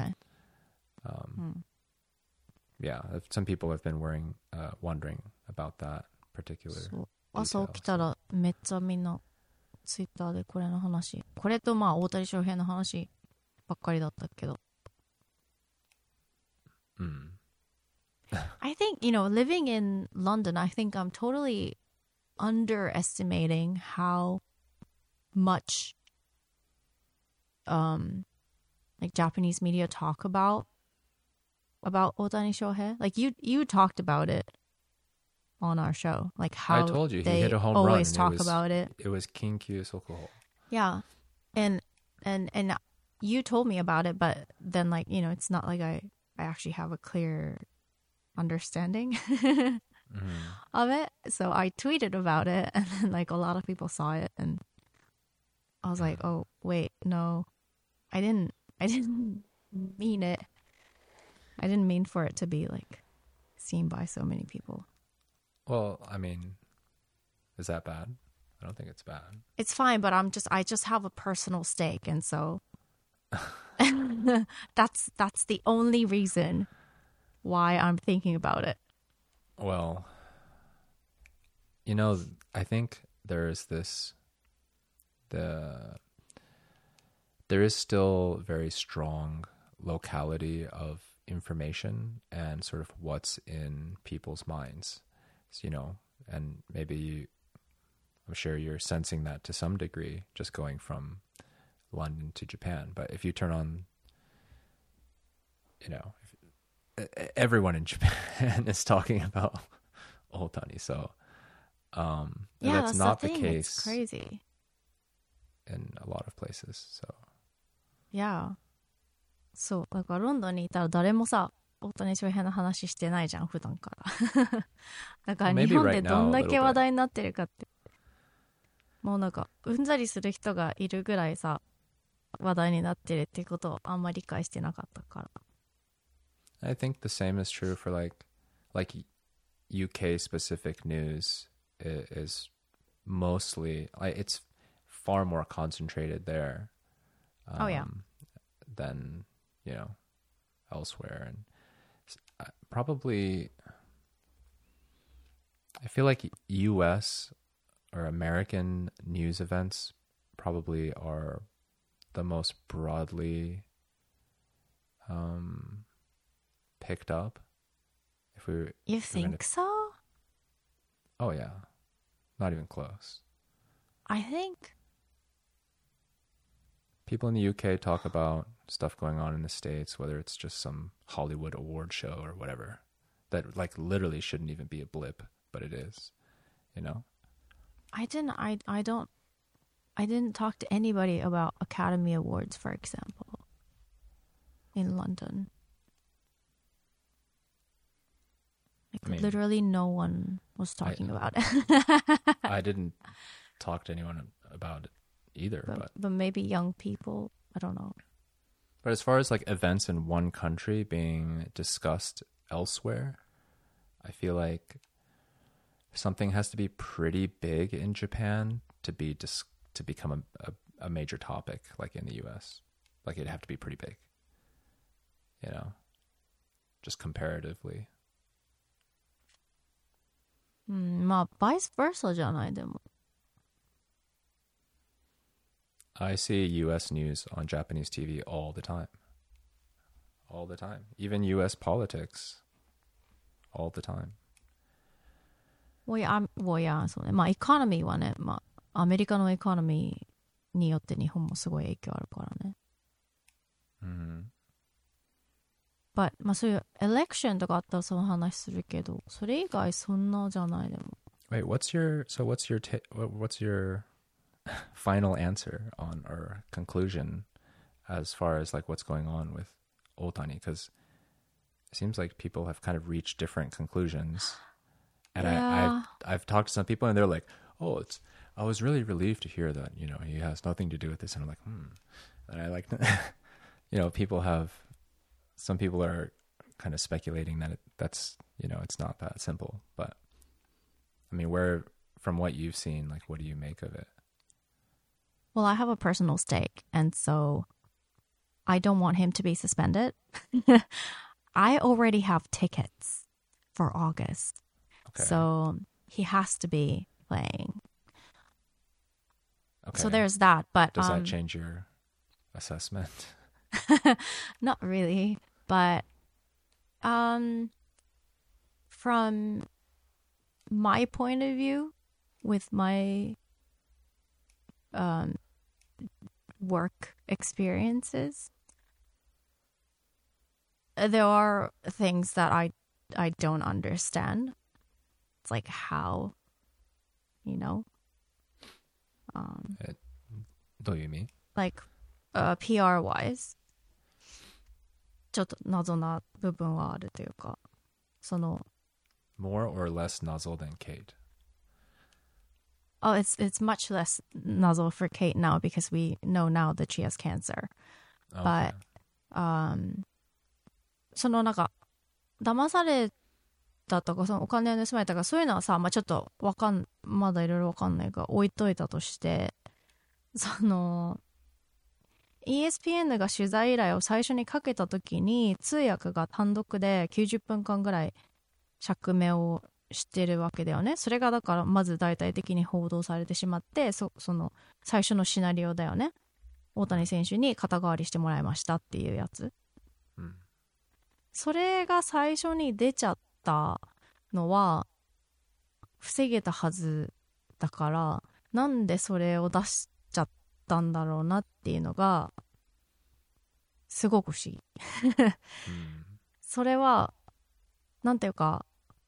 yeah, some people have been wondering about that particular detail. 朝起きたらめっちゃみんなツイッターでこれの話、これとまあ大谷翔平の話ばっかりだったけど。I think, living in London, I think I'm totally underestimating how much like Japanese media talk about Otani Shohei. Like you talked about it on our show, like how I told you, they he hit a home always run. talk about it. It was Kinkyu Sokuho. Yeah, and you told me about it, but then like it's not like I actually have a clear understanding of it. So I tweeted about it, and then like a lot of people saw it, and I was like, oh wait, no, I didn't mean it. I didn't mean for it to be like seen by so many people. Well, I mean, is that bad? I don't think it's bad. It's fine, but I just have a personal stake, and so that's the only reason why I'm thinking about it. Well, I think there is still very strong locality of information and sort of what's in people's minds. So, And maybe I'm sure you're sensing that to some degree, just going from London to Japan. But if you turn on, everyone in Japan is talking about Ohtani. So that's not the case. It's crazy. In a lot of places. So Yeah. そう。だからロンドンにいたら誰もさ、大谷翔平の話してないじゃん、普段から。だから日本でどんだけ話題になってるかって。もうなんか、うんざりする人がいるぐらいさ、話題になってるっていうことをあんまり理解してなかったから。 I think the same is true for like UK specific news is mostly, it's far more concentrated there. Than, elsewhere. And probably, I feel like US or American news events probably are the most broadly picked up. You think so? Oh yeah, not even close. I think people in the UK talk about stuff going on in the States, whether it's just some Hollywood award show or whatever, that like literally shouldn't even be a blip, but it is, I didn't talk to anybody about Academy Awards, for example, in London. Literally no one was talking about it. I didn't talk to anyone about it either, but maybe young people, I don't know. But as far as like events in one country being discussed elsewhere, I feel like something has to be pretty big in Japan to become a major topic, like in the US. Like it'd have to be pretty big, just comparatively. まあ vice versa じゃないでも。 I see US news on Japanese TV all the time. All the time. Even US politics. All the time. そうね。まあ、エコノミーはね、まあ、アメリカのエコノミーによって日本もすごい影響あるからね。But、まあ、そういうエレクションとかあったらその話するけど、それ以外そんなじゃないでも。 Wait, what's your final answer on or conclusion as far as like what's going on with Ohtani? Because it seems like people have kind of reached different conclusions. And yeah. I've talked to some people and they're like, oh, I was really relieved to hear that, he has nothing to do with this. And I'm like, And I like, some people are kind of speculating that that's, it's not that simple. But I mean, from what you've seen, like, what do you make of it? Well, I have a personal stake, and so I don't want him to be suspended. I already have tickets for August. Okay. So he has to be playing. Okay. So there's that. But does that change your assessment? Not really. But from my point of view, with my work experiences, there are things that I don't understand. It's like how, どういう意味? Like PR wise ちょっと謎な部分はあるというか、その more or less nuzzle than Kate? Oh, it's much less nuzzle for Kate now because we know now that she has cancer. Okay. But そのなんか騙されたとかそのお金を盗まれたとかそういうのはさ、まあ、ちょっとまだいろいろわかんないから置いといたとして、その ESPN が取材依頼を最初にかけた時に通訳が単独で90分間ぐらい釈明をしてるわけだよね。それがだからまず大々的に報道されてしまって、その最初のシナリオだよね。大谷選手に肩代わりしてもらいましたっていうやつ、 うん、 それが最初に出ちゃったのは防げたはずだから、なんでそれを出しちゃったんだろうなっていうのがすごく不思議それはなんていうか、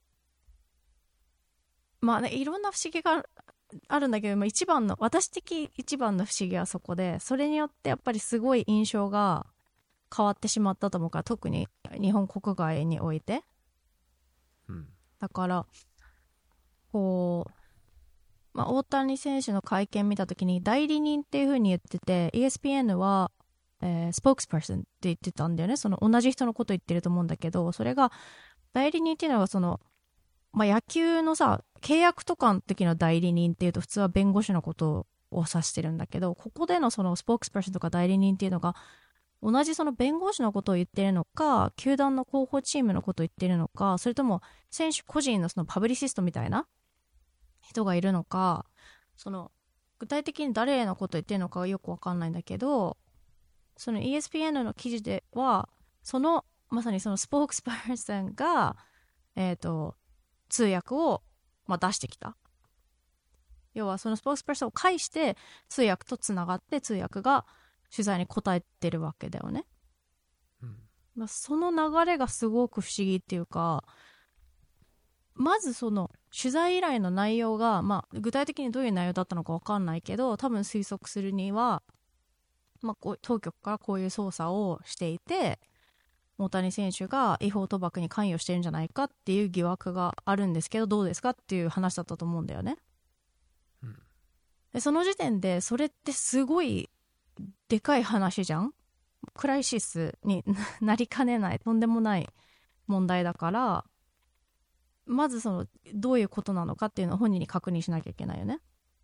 まあね、いろんな不思議があるんだけど、私的一番の不思議はそこで、それによってやっぱりすごい印象が変わってしまったと思うから、特に日本国外において、だからこう、大谷選手の会見見たときに代理人っていう風に言ってて、 ESPN は、スポークスパーソンって言ってたんだよね。その同じ人のこと言ってると思うんだけど、それが代理人っていうのはその、野球のさ、契約とかの時の代理人っていうと普通は弁護士のことを指してるんだけど、ここでのそのスポークスパーソンとか代理人っていうのが同じその弁護士のことを言ってるのか、球団の広報チームのことを言ってるのか、それとも選手個人のそのパブリシストみたいな人がいるのか、その具体的に誰のことを言ってるのかはよくわかんないんだけど、その ESPN の記事ではそのまさにそのスポークスパーソンが通訳を出してきた。要はそのスポークスパーソンを介して通訳とつながって、通訳が取材に答えてるわけだよね。その流れがすごく不思議っていうか、まずその取材依頼の内容が、具体的にどういう内容だったのか分かんないけど、多分推測するには、当局からこういう捜査をしていて、大谷選手が違法賭博に関与してるんじゃないかっていう疑惑があるんですけど、どうですかっていう話だったと思うんだよね。でその時点でそれってすごいでかい話じゃん。クライシスになりかねないとんでもない問題だから、まずそのどういうことなのかっていうのを本人に確認しなきゃいけないよね。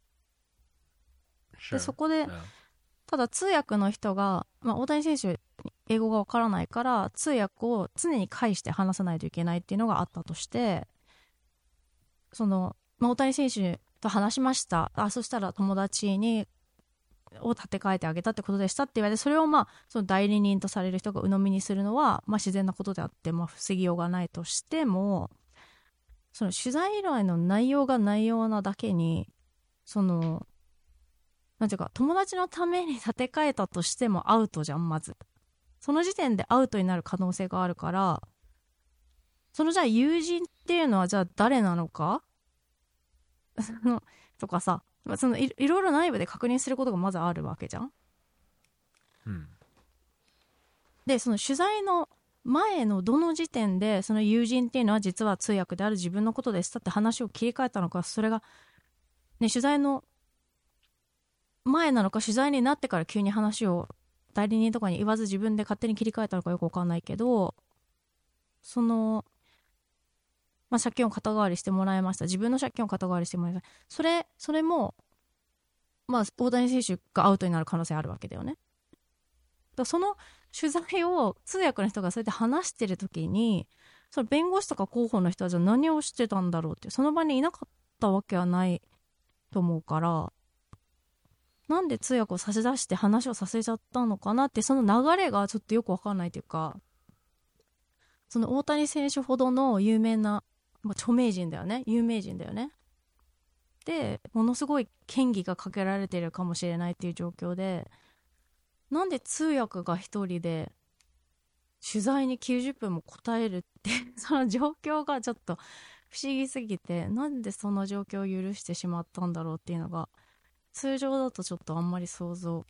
でそこでただ通訳の人が、大谷選手英語がわからないから通訳を常に介して話さないといけないっていうのがあったとして、その、大谷選手と話しました、そしたら友達を立て替えてあげたってことでしたって言われて、それをその代理人とされる人が鵜呑みにするのは自然なことであって、防ぎようがないとしても、その取材依頼の内容が内容なだけに、そのなんていうか、友達のために立て替えたとしてもアウトじゃん。まずその時点でアウトになる可能性があるから、そのじゃあ友人っていうのはじゃあ誰なのかとかさ、そのいろいろ内部で確認することがまずあるわけじゃん。でその取材の前のどの時点でその友人っていうのは実は通訳である自分のことでしたって話を切り替えたのか、それがね、取材の前なのか、取材になってから急に話を代理人とかに言わず自分で勝手に切り替えたのかよく分かんないけど、その借金を肩代わりしてもらいました、自分の借金を肩代わりしてもらいました、それも大谷選手がアウトになる可能性あるわけだよね。だからその取材を通訳の人がそうやって話してる時に、その弁護士とか広報の人はじゃあ何をしてたんだろうって、その場にいなかったわけはないと思うから、なんで通訳を差し出して話をさせちゃったのかなって、その流れがちょっとよく分かんないというか、その大谷選手ほどの有名な、著名人だよね、有名人だよね。でものすごい嫌疑がかけられてるかもしれないっていう状況で、なんで通訳が一人で取材に90分も答えるってその状況がちょっと不思議すぎて、なんでその状況を許してしまったんだろうっていうのが、通常だとちょっとあんまり想像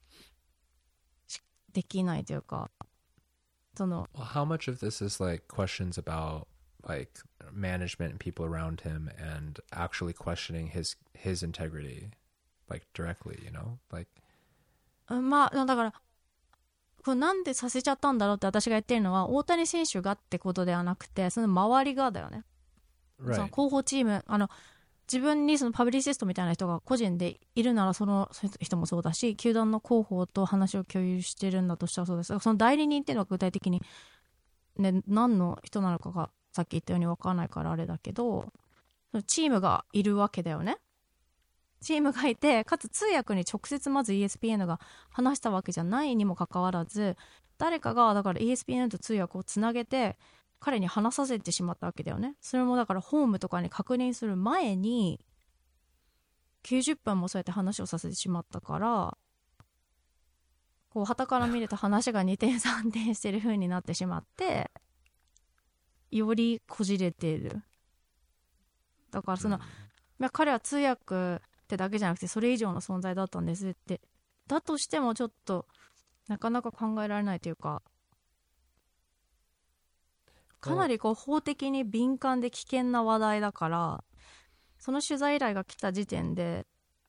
できないというか、その How much of this is like questions about like management and people around him and actually questioning his integrity like directly, you know? Like だからこれなんでさせちゃったんだろうって私が言ってるのは、大谷選手がってことではなくて、その周りがだよね。 Right. その広報チーム、自分にそのパブリシストみたいな人が個人でいるなら、その人もそうだし、球団の広報と話を共有してるんだとしたらそうです。その代理人っていうのは具体的に、ね、何の人なのかがさっき言ったように分からないからあれだけど、チームがいるわけだよね。チームがいて、かつ通訳に直接まず ESPN が話したわけじゃないにもかかわらず、誰かがだから ESPN と通訳をつなげて、 彼に話させてしまったわけだよね。それもだからホームとかに確認する前に90分もそうやって話をさせてしまったから、こう傍から見ると話が2点3点してる風になってしまって、よりこじれている。だからその、いや彼は通訳ってだけじゃなくてそれ以上の存在だったんですって。だとしてもちょっとなかなか考えられないというか、かなりこう法的に敏感で危険な話題だから、その取材依頼が来た時点で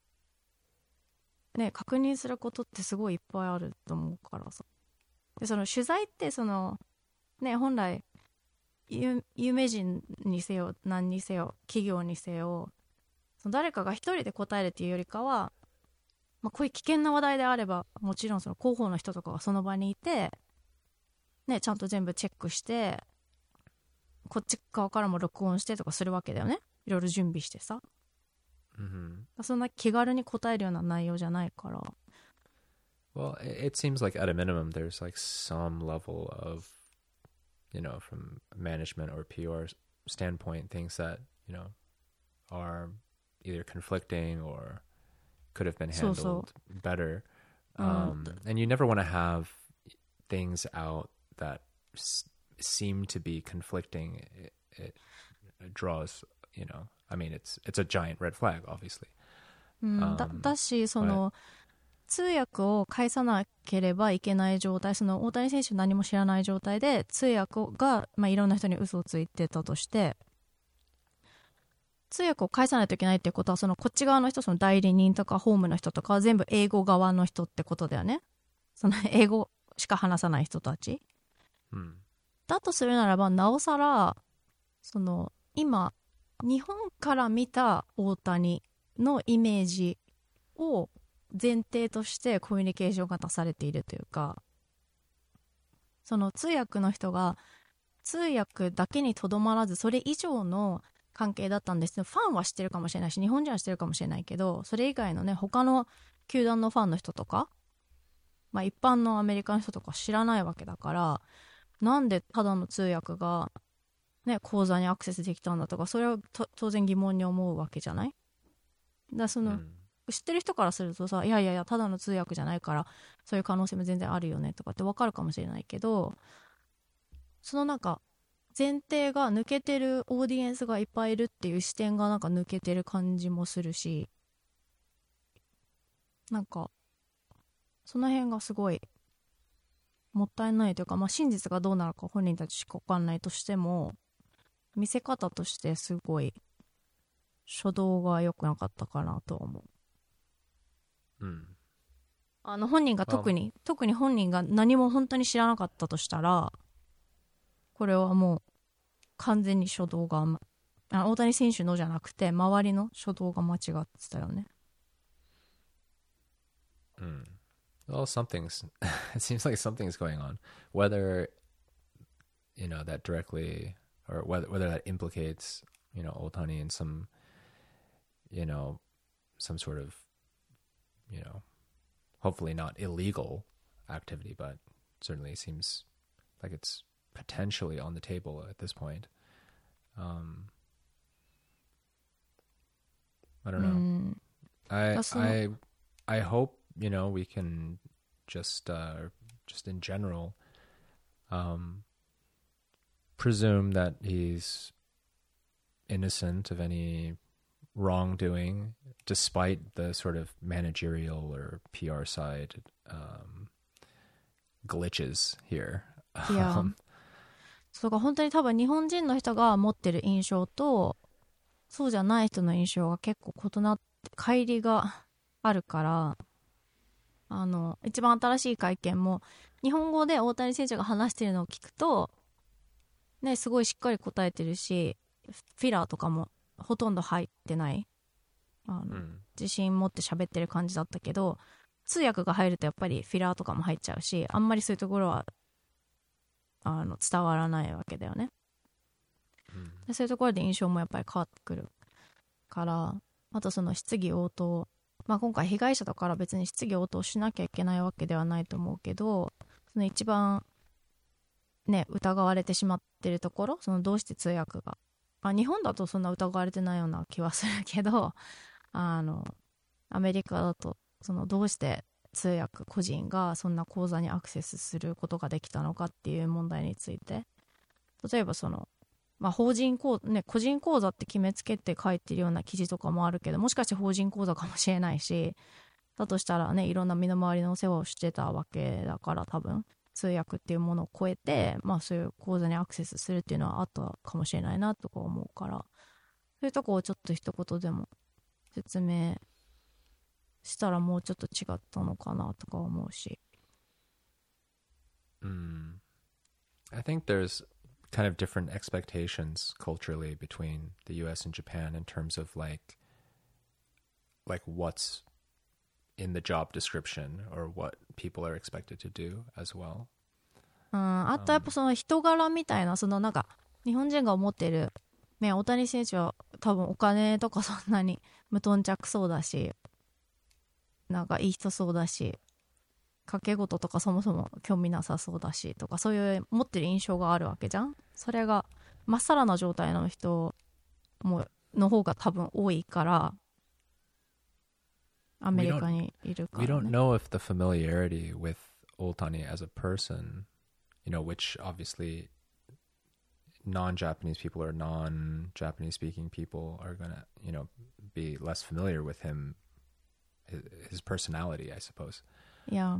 ね、確認することってすごいいっぱいあると思うからさ。でその取材ってそのね、本来有名人にせよ何にせよ企業にせよ、その誰かが一人で答えるっていうよりかは、まあ、こういう危険な話題であればもちろんその広報の人とかがその場にいて、ね、ちゃんと全部チェックしてこっち側からも録音してとかするわけだよね。いろいろ準備してさ、そんな気軽に答えるような内容じゃないから。 Well, it seems like at a minimum there's like some level of, from management or PR standpoint, things that, are either conflicting or could have been handled better. And you never want to have things out that seem to be conflicting. It draws, I mean, it's a giant red flag, obviously. だしその、通訳を介さなければいけない状態、その大谷選手何も知らない状態で通訳が、いろんな人に嘘をついてたとして、通訳を介さないといけないってことは、そのこっち側の人、その代理人とかホームの人とかは全部英語側の人ってことだよね。その英語しか話さない人たち、だとするならばなおさら、その今日本から見た大谷のイメージを前提としてコミュニケーションが出されているというか、その通訳の人が通訳だけにとどまらずそれ以上の関係だったんです。ファンは知ってるかもしれないし日本人は知ってるかもしれないけど、それ以外のね他の球団のファンの人とか、一般のアメリカの人とか知らないわけだから、なんでただの通訳がね口座にアクセスできたんだとか、それは当然疑問に思うわけじゃない。だその、知ってる人からするとさ、いやいやいやただの通訳じゃないからそういう可能性も全然あるよねとかって分かるかもしれないけど、そのなんか前提が抜けてるオーディエンスがいっぱいいるっていう視点がなんか抜けてる感じもするし、なんかその辺がすごいもったいないというか、真実がどうなるか本人たちしか分かんないとしても、見せ方としてすごい初動が良くなかったかなと思う。本人が特に本人が何も本当に知らなかったとしたら、これはもう完全に初動が大谷選手のじゃなくて周りの初動が間違ってたよね。 Well, it seems like something's going on. Whether, that directly, or whether that implicates, Ohtani in some, some sort of, hopefully not illegal activity, but certainly seems like it's potentially on the table at this point. I don't know. I hope, we can just in general, presume that he's innocent of any wrongdoing, despite the sort of managerial or PR side glitches here. いやそうか、本当に多分日本人の人が持ってる印象とそうじゃない人の印象が結構異なって乖離があるから、一番新しい会見も日本語で大谷選手が話してるのを聞くとね、すごいしっかり答えてるし、フィラーとかもほとんど入ってない、自信持って喋ってる感じだったけど、通訳が入るとやっぱりフィラーとかも入っちゃうし、あんまりそういうところは伝わらないわけだよね。でそういうところで印象もやっぱり変わってくるから、あとその質疑応答、今回被害者だから別に質疑応答しなきゃいけないわけではないと思うけど、その一番ね、疑われてしまってるところ、そのどうして通訳が、日本だとそんな疑われてないような気はするけど、アメリカだとそのどうして通訳個人がそんな口座にアクセスすることができたのかっていう問題について、例えばその、法人口座、ね、個人口座って決めつけて書いてるような記事とかもあるけど、もしかして法人口座かもしれないし、だとしたらね、いろんな身の回りのお世話をしてたわけだから、多分通訳っていうものを超えて、そういう口座にアクセスするっていうのはあったかもしれないなとか思うから、そういうとこをちょっと一言でも説明したらもうちょっと違ったのかなとか思うし。 I think there's kind of different expectations culturally between the US and Japan in terms of like what's in the job description or what people are expected to do as well. あとやっぱその人柄みたいな、そのなんか日本人が思ってる、ね、大谷選手は多分お金とかそんなに無頓着そうだし、なんかいい人そうだし、賭け事とかそもそも興味なさそうだしとか、そういう持ってる印象があるわけじゃん。それがまっさらな状態の人もの方が多分多いから、アメリカにいるから、ね。 We don't know if the familiarity with Otani as a person, which obviously non-Japanese people or non-Japanese speaking people are going to, be less familiar with him, his personality, I suppose. いや、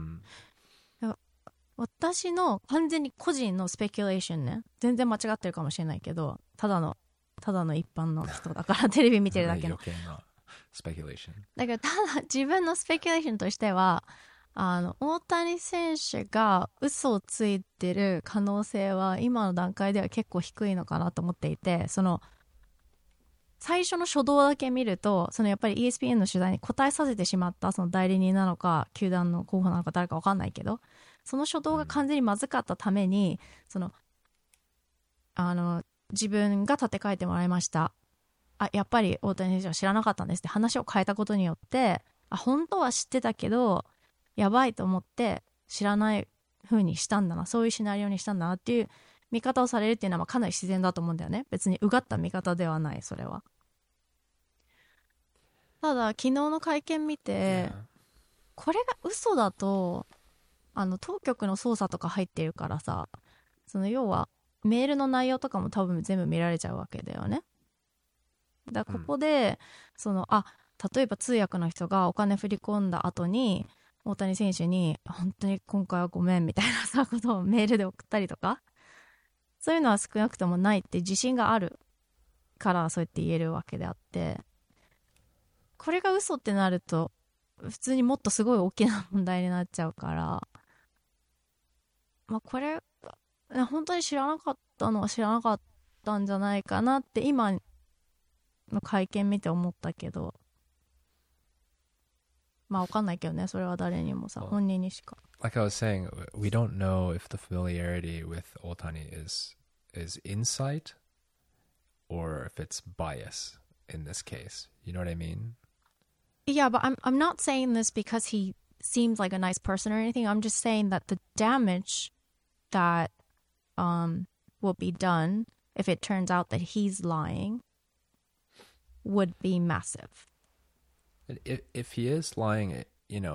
私の完全に個人のスペキュレーションね、全然間違ってるかもしれないけど、ただの一般の人だからテレビ見てるだけの余計なスペキュレーションだけど、ただ自分のスペキュレーションとしては、大谷選手が嘘をついてる可能性は今の段階では結構低いのかなと思っていて、その最初の初動だけ見ると、そのやっぱり ESPN の取材に答えさせてしまったその代理人なのか球団の候補なのか誰か分かんないけど、その初動が完全にまずかったために、その自分が立て替えてもらいました、やっぱり大谷選手は知らなかったんですって話を変えたことによって、本当は知ってたけどやばいと思って知らない風にしたんだな、そういうシナリオにしたんだなっていう見方をされるっていうのはかなり自然だと思うんだよね。別にうがった見方ではない、それは。ただ昨日の会見見て、これが嘘だと当局の捜査とか入ってるからさ、その要はメールの内容とかも多分全部見られちゃうわけだよね。だからここで、その例えば通訳の人がお金振り込んだ後に大谷選手に本当に今回はごめんみたいなさことをメールで送ったりとか、そういうのは少なくともないって自信があるからそうやって言えるわけであって、これが嘘ってなると普通にもっとすごい大きな問題になっちゃうから、これ本当に知らなかったのは知らなかったんじゃないかなって今の会見見て思ったけど、わかんないけどね、それは誰にもさ、本人にしか。 Like I was saying, we don't know if the familiarity with Otani is insight or if it's bias in this case. You know what I mean? Yeah, but I'm not saying this because he seems like a nice person or anything. I'm just saying that the damage that will be done if it turns out that he's lying would be massive. If he is lying, it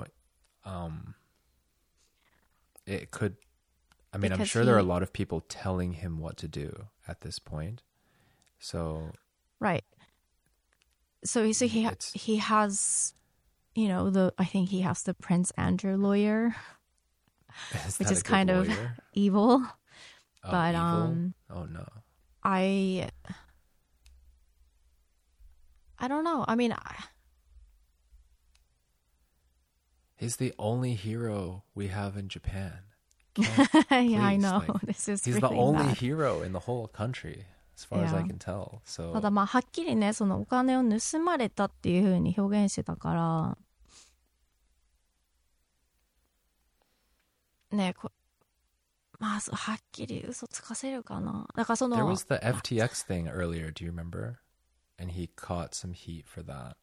could. I mean, I'm sure there are a lot of people telling him what to do at this point. So right. So he has, I think he has the Prince Andrew lawyer, which is kind of evil. But evil? Oh no. I don't know. I mean, he's the only hero we have in Japan. Yeah, I know. This is he's really the only bad. hero in the whole country, as far as I can tell. So ただはっきりね、そのお金を盗まれたっていう風に表現してたからね、はっきり嘘つかせるかな。だからその There was the FTX thing earlier, do you remember? And he caught some heat for that.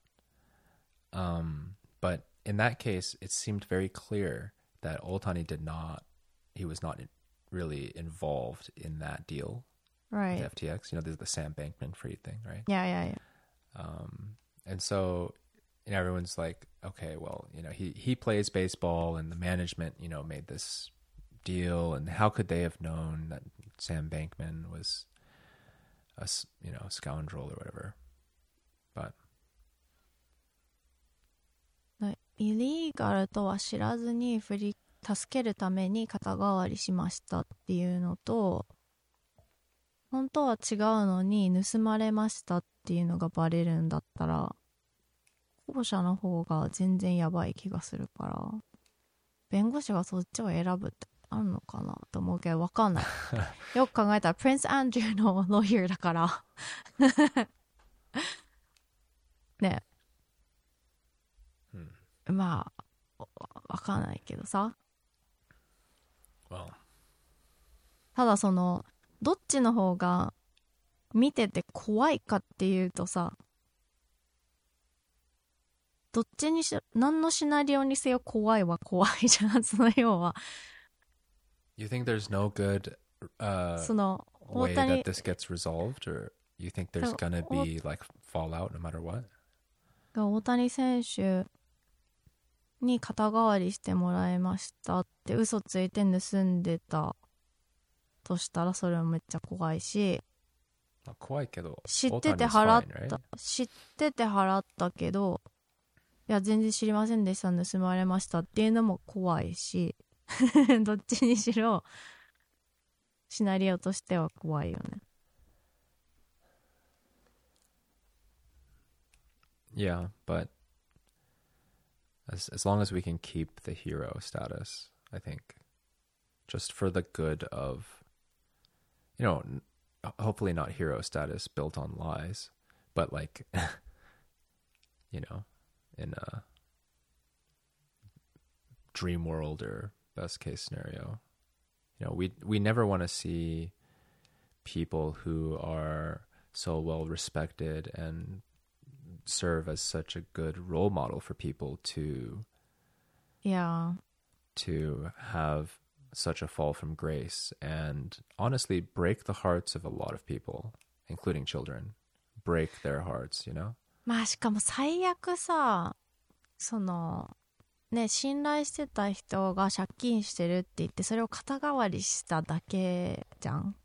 But in that case, it seemed very clear that Otani he was not really involved in that deal Right. with FTX. You know, there's the Sam Bankman-Fried thing, right? Yeah. And so, you know, everyone's like, okay, well, you know, he plays baseball, and the management, you know, made this deal, and how could they have known that Sam Bankman was you know, a scoundrel or whatever? But イリーガルとは知らずに助けるために肩代わりしましたっていうのと、本当は違うのに盗まれましたっていうのがバレるんだったら、後者の方が全然やばい気がするから、弁護士がそっちを選ぶってあるのかなと思うけど、わかんない。よく考えたらプリンス・アンドリューのロイヤーだからね、まあわかんないけどさ。 well, ただそのどっちの方が見てて怖いかっていうとさ、どっちにしろ何のシナリオにせよ怖いは怖いじゃん。その要は you think there's no good その way 大谷 that this gets resolved, or you think there's gonna be like fallout no matter what? が大谷選手に肩代わりしてもらいましたって嘘ついて盗んでたとしたら、それはめっちゃ怖いし、 怖いけど、 知ってて払った、 fine, right? 知ってて払ったけど、いや全然知りませんでした、盗まれましたっていうのも怖いしどっちにしろシナリオとしては怖いよね。 Yeah, but as long as we can keep the hero status, I think, just for the good of, you know, hopefully not hero status built on lies, but like, you know, in a dream world or best case scenario, you know, we never want to see people who are so well respected and serve as such a good role model for people to have such a fall from grace, and honestly break the hearts of a lot of people, including children. Break their hearts, you know? まあしかも最悪さ、そのね、信頼してた人が借金してるって言ってそれを肩代わりしただけじゃん。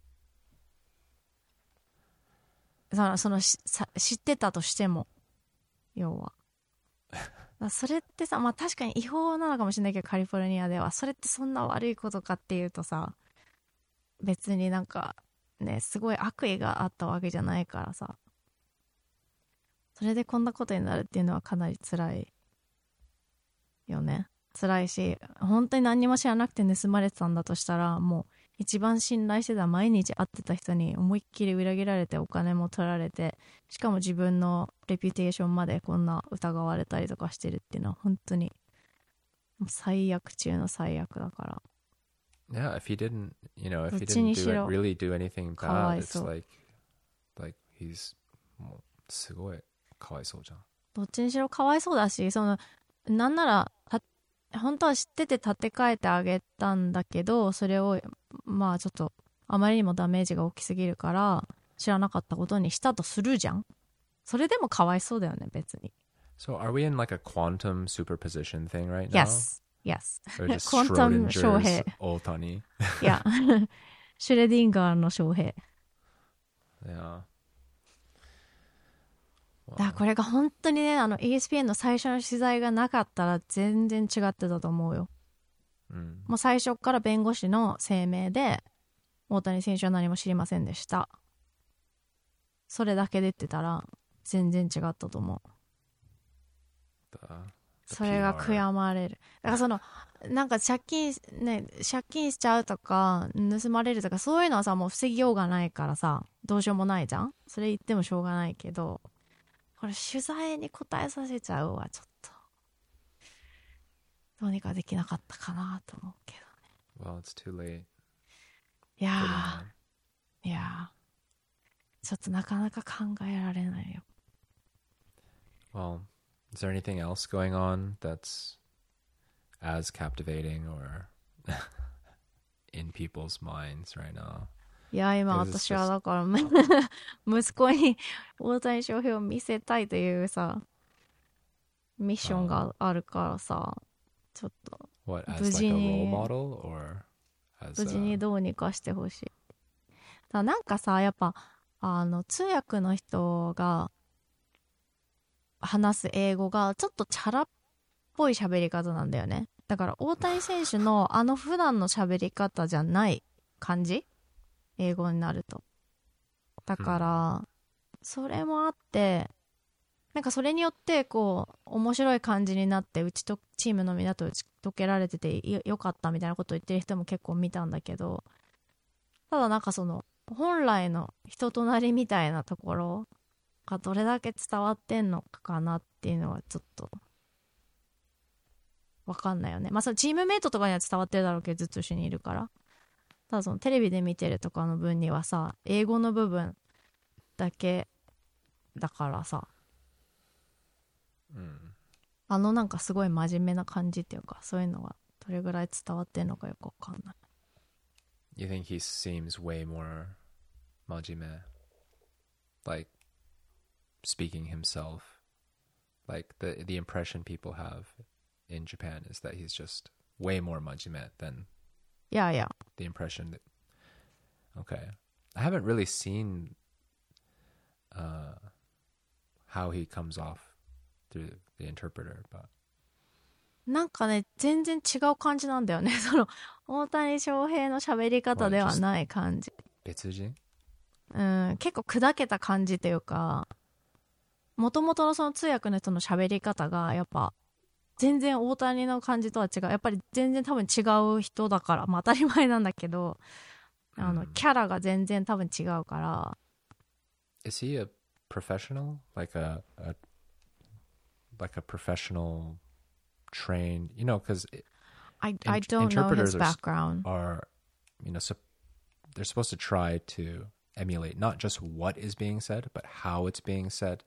その知ってたとしても、要はそれってさ、まあ確かに違法なのかもしれないけど、カリフォルニアではそれってそんな悪いことかっていうとさ、別になんかね、すごい悪意があったわけじゃないからさ、それでこんなことになるっていうのはかなり辛いよね。辛いし、本当に何にも知らなくて盗まれてたんだとしたら、もう一番信頼してた毎日会ってた人に思いっきり裏切られてお金も取られて、しかも自分のレピュテーションまでこんな疑われたりとかしてるっていうのは本当にもう最悪中の最悪だから。 Yeah, if he didn't, you know, if どっ he ち didn't にし do ろ really do anything かわ bad, い it's そう。 like he's もうすごいかわいそうじゃん。 どっちにしろかわいそうだし、そのなんなら本当は知ってて立て替えてあげたんだけど、それをまあちょっとあまりにもダメージが大きすぎるから知らなかったことにしたとするじゃん。それでもかわいそうだよね、別に。 So are we in like a quantum superposition thing right now? Yes Or just コンタム翔 Schrodinger's 平。 大谷? いやシュレディンガーの翔平 Yeah. だからこれが本当にね、ESPN の最初の取材がなかったら全然違ってたと思うよ。もう最初から弁護士の声明で大谷選手は何も知りませんでした、それだけ出てたら全然違ったと思う。それが悔やまれる。だからそのなんか借金しちゃうとか盗まれるとかそういうのはさ、もう防ぎようがないからさ、どうしようもないじゃん。それ言ってもしょうがないけど、これ取材に答えさせちゃうはちょっとどうにかできなかったかなと思うけどね。 Well, it's too late. いやちょっとなかなか考えられないよ。 Well, is there anything else going on that's as captivating or people's minds right now. いや、今 Because it's 私は just- だから息子に大谷翔平を見せたいというさ、ミッションがあるからさ、ちょっと What, as 無 like 事 a に role model or as 無事に a... どうにかしてほしい。だなんかさ、やっぱ通訳の人が話す英語がちょっとチャラっぽい喋り方なんだよね。だから大谷選手の普段の喋り方じゃない感じ、英語になると。だからそれもあって、なんかそれによってこう面白い感じになって、チームのみんなと打ち解けられててよかったみたいなことを言ってる人も結構見たんだけど、ただなんかその本来の人となりみたいなところがどれだけ伝わってんのかなっていうのはちょっとわかんないよね。まあそのチームメイトとかには伝わってるだろうけど、ずっと一緒にいるから。ただそのテレビで見てるとかの分にはさ、英語の部分だけだからさ、なんかすごい真面目な感じっていうか、そういうのがどれぐらい伝わってんのかよくわかんない。 You think he seems way more majime, like speaking himself, like the impression people have in Japan is that he's just way more majime than いやいや、 the impression that... Okay, I haven't really seen how he comes off through the interpreter, but なんかね、全然違う感じなんだよね。その大谷翔平の喋り方ではない感じ。 別人？ 結構砕けた感じというか、もともとのその通訳の人の喋り方がやっぱ全然大谷の感じとは違う。やっぱり全然多分違う人だから、まあ当たり前なんだけど、キャラが全然多分違うから。 Is he a professional? Like a professional trained, you know, because I don't know his background. Are, you know, they're supposed to try to emulate not just what is being said, but how it's being said.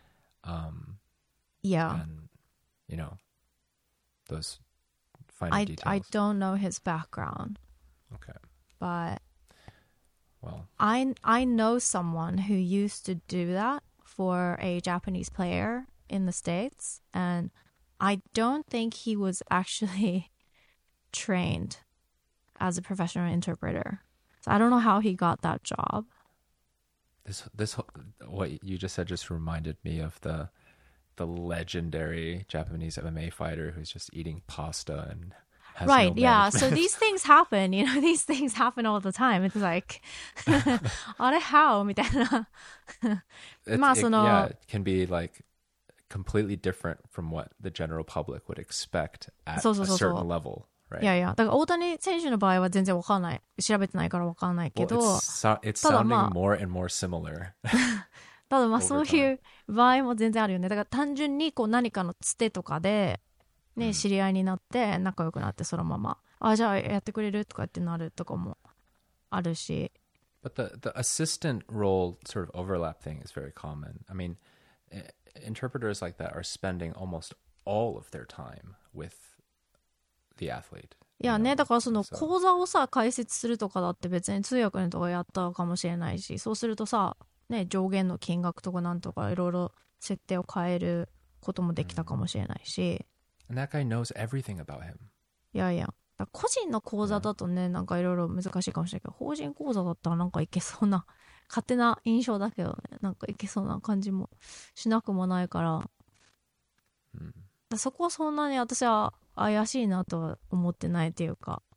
Yeah. And, you know, those finer details. I don't know his background. Okay. But well, I know someone who used to do that for a Japanese player in the States, and I don't think he was actually trained as a professional interpreter. So I don't know how he got that job. This what you just said just reminded me of the legendary Japanese MMA fighter who's just eating pasta and has right, no yeah. management. So these things happen, you know, these things happen all the time. It's like, あれ how? みたいな。まあその、 yeah, it can be like completely different from what the general public would expect at a certain level, right? いやいや、だから大谷選手の場合は全然わかんない。調べてないからわかんないけど、 well, it's sounding more and more similar. ただまあそういう場合も全然あるよね。だから単純にこう何かのつてとかで、ね、知り合いになって仲良くなってそのまま、じゃあやってくれるとかってなるとかもあるし。 But the assistant role sort of overlap thing is very common. I mean, interpreters like that are spending almost all of their time with the athlete. いやね、だからその講座をさ解説するとかだって別に通訳の人がやったかもしれないし、そうするとさ、ね、上限の金額とかなんとかいろいろ設定を変えることもできたかもしれないし。 And that guy knows everything about him. いやいや、個人の講座だとね、なんかいろいろ難しいかもしれないけど、法人講座だったらなんかいけそうな、勝手な印象だけどね、なんかいけそうな感じもしなくもないから、そこはそんなに私は怪しいなとは思ってないっていうか、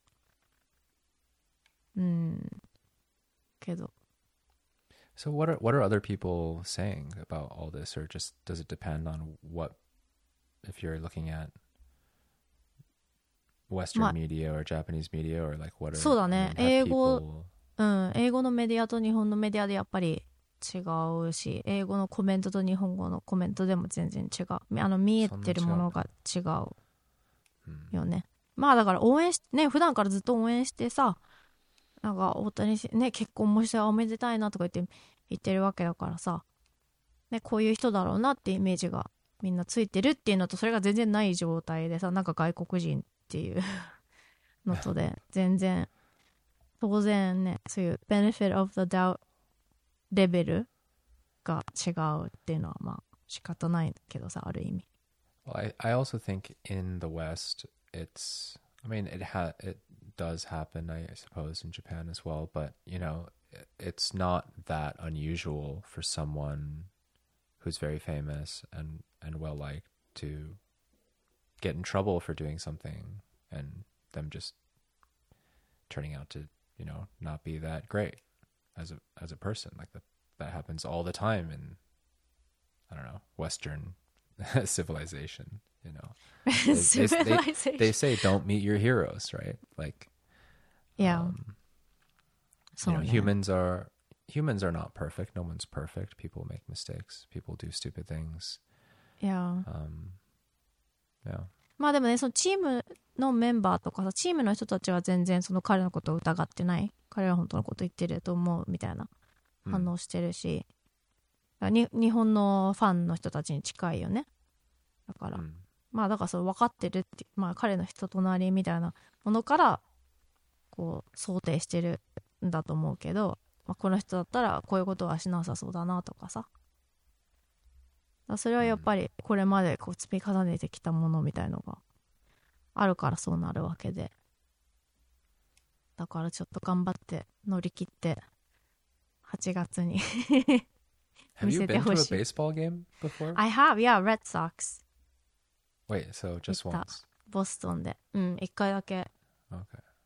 けど。 So what are other people saying about all this, or just does it depend on what, if you're looking at Western media or Japanese media, or like what are そうだね、 have 英語、 people... 英語のメディアと日本のメディアでやっぱり違うし、英語のコメントと日本語のコメントでも全然違う。見えてるものが違うよね。まあだから応援しね、普段からずっと応援してさ、なんか大谷ね、結婚もしておめでたいなとか言ってるわけだからさ、ね、こういう人だろうなってイメージがみんなついてるっていうのと、それが全然ない状態でさ、なんか外国人っていうのとで全然当然ね、そういう benefit of the doubt レベルが違うっていうのはまあ仕方ないけどさ、ある意味。 Well, I also think in the West, it's, I mean, it does happen, I suppose, in Japan as well, but, you know, it's not that unusual for someone who's very famous and well-liked to get in trouble for doing something and them just turning out to, you know, not be that great as a person. Like that happens all the time in, I don't know, Western civilization, you know. Civilization. They say don't meet your heroes, right? Like, yeah. you know, humans are not perfect. No one's perfect. People make mistakes. People do stupid things. Yeah. Yeah. まあでもね、そのチームのメンバーとかさ、チームの人たちは全然その彼のことを疑ってない。彼は本当のこと言ってると思うみたいな反応してるし、日本のファンの人たちに近いよね。だから、まあだからそう分かってるって、まあ彼の人となりみたいなものからこう想定してるんだと思うけど、まあ、この人だったらこういうことはしなさそうだなとかさ。それはやっぱりこれまでこう積み重ねてきたものみたいのがあるからそうなるわけで、だからちょっと頑張って乗り切って8月に見せてほしい。 Have you been to a baseball game before? I have, yeah, Red Sox. Wait, so just 行った once? ボストンで1回だけ。 Okay.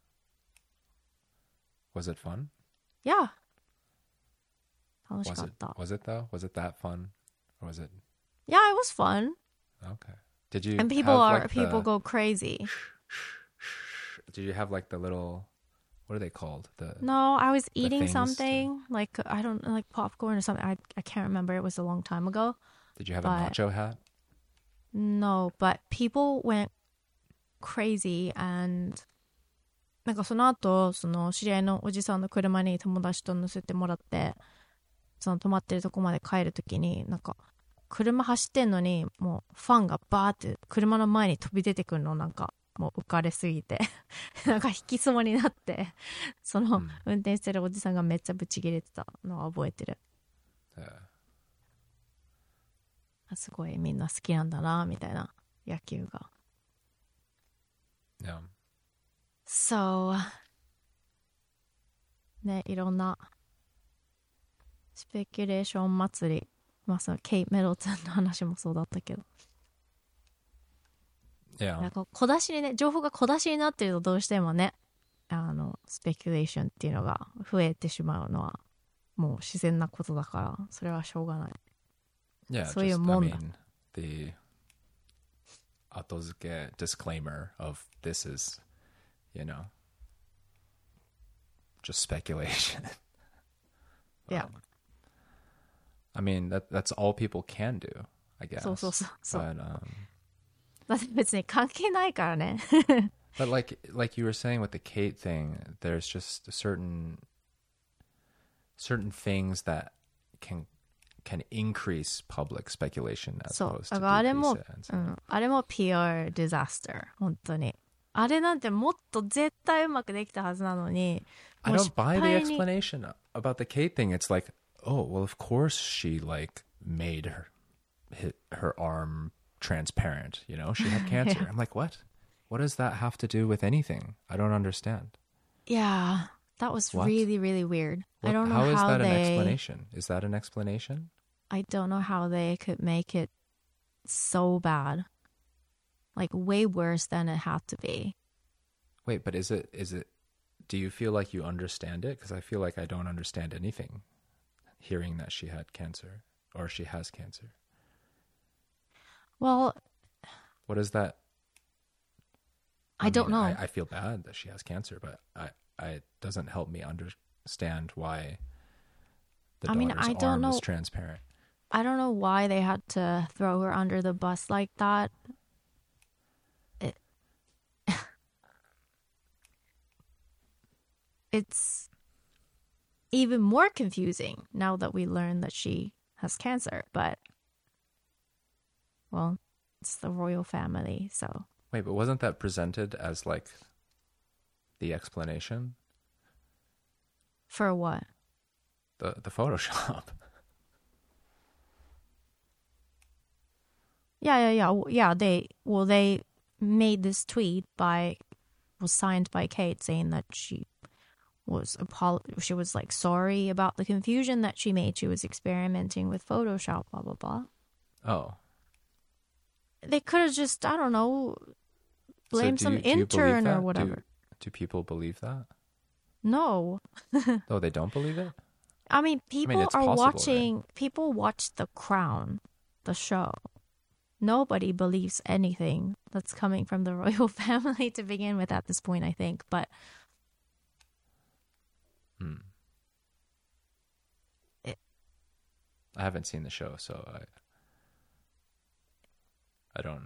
Was it fun? Yeah, 楽しかった。 Was it though? Was it that fun? Or was it? Yeah, it was fun. Okay. Did you And people have, people go crazy. Did you have like the little, what are they called? No, I was eating things something like I don't like popcorn or something. I can't remember. It was a long time ago. Did you have a nacho hat? No, but people went crazy and なんかその後その知り合いのおじさんの車に友達と乗せてもらって、その泊まってるとこまで帰るときになんか車走ってんのにもうファンがバーって車の前に飛び出てくるの、なんかもう浮かれすぎてなんか引きそうになって、その運転してるおじさんがめっちゃブチ切れてたのを覚えてる。すごいみんな好きなんだなみたいな、野球が。 Yeah. So ね、いろんなスペキュレーション祭り、まあそのケイ・メドルトンの話もそうだったけど、なんか小出しにね、情報が小出しになってるとどうしてもね、スペキュレーションっていうのが増えてしまうのはもう自然なことだから、それはしょうがない。 Yeah, そういうもんだ。 I mean, the 後付け disclaimer of this is, you know, just speculation. Yeah. I mean, that's all people can do, I guess. そうそうそうそう。 But, だって別に関係ないからね。 but like you were saying with the Kate thing, there's just certain things that can increase public speculation as そう。 opposed だ to からあれも、 decrease it. あれも PR ディザスター。本当に。あれなんてもっと絶対うまくできたはずなのに。 I don't buy the explanation about the Kate thing. It's like, oh, well, of course she like made her arm transparent. You know, she had cancer. Yeah. I'm like, what? What does that have to do with anything? I don't understand. Yeah, that was What? really, really weird. I don't know how is how that they... an explanation? Is that an explanation? I don't know how they could make it so bad. Like way worse than it had to be. Wait, but is it, do you feel like you understand it? Because I feel like I don't understand anything hearing that she had cancer or she has cancer. Well, what is that? I don't know. I feel bad that she has cancer, but it doesn't help me understand why the daughter's arm is transparent. I don't know why they had to throw her under the bus like that. It's even more confusing now that we learn that she has cancer, but well, it's the royal family, so. Wait, but wasn't that presented as like the explanation? For what? The Photoshop. Yeah. They made this tweet was signed by Kate saying that she was like sorry about the confusion that she made. She was experimenting with Photoshop, blah blah blah. Oh. They could have just, I don't know, blame So some do you intern believe or that? whatever. Do people believe that? No. Oh, they don't believe it? I mean, people it's are possible, watching, right? people watch The Crown, the show. Nobody believes anything that's coming from the royal family to begin with at this point, I think. But I haven't seen the show, so I don't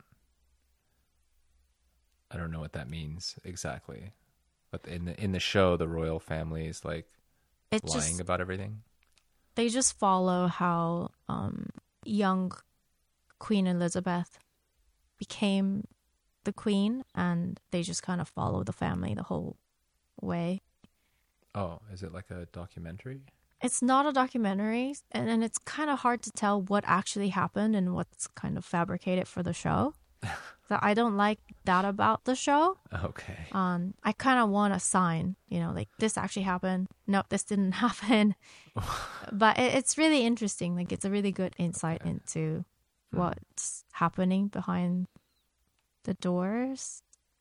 know what that means exactly. But in the show, the royal family is like lying about everything. They just follow how young Queen Elizabeth became the queen, and they just kind of follow the family the whole way. Oh, is it like a documentary? It's not a documentary, and it's kind of hard to tell what actually happened and what's kind of fabricated for the show. So I don't like that about the show. Okay. I kind of want a sign, like this actually happened. Nope, this didn't happen. But it's really interesting. Like, it's a really good insight into what's happening behind the doors.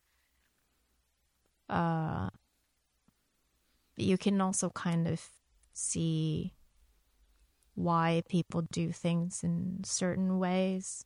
You can also kind of see why people do things in certain ways.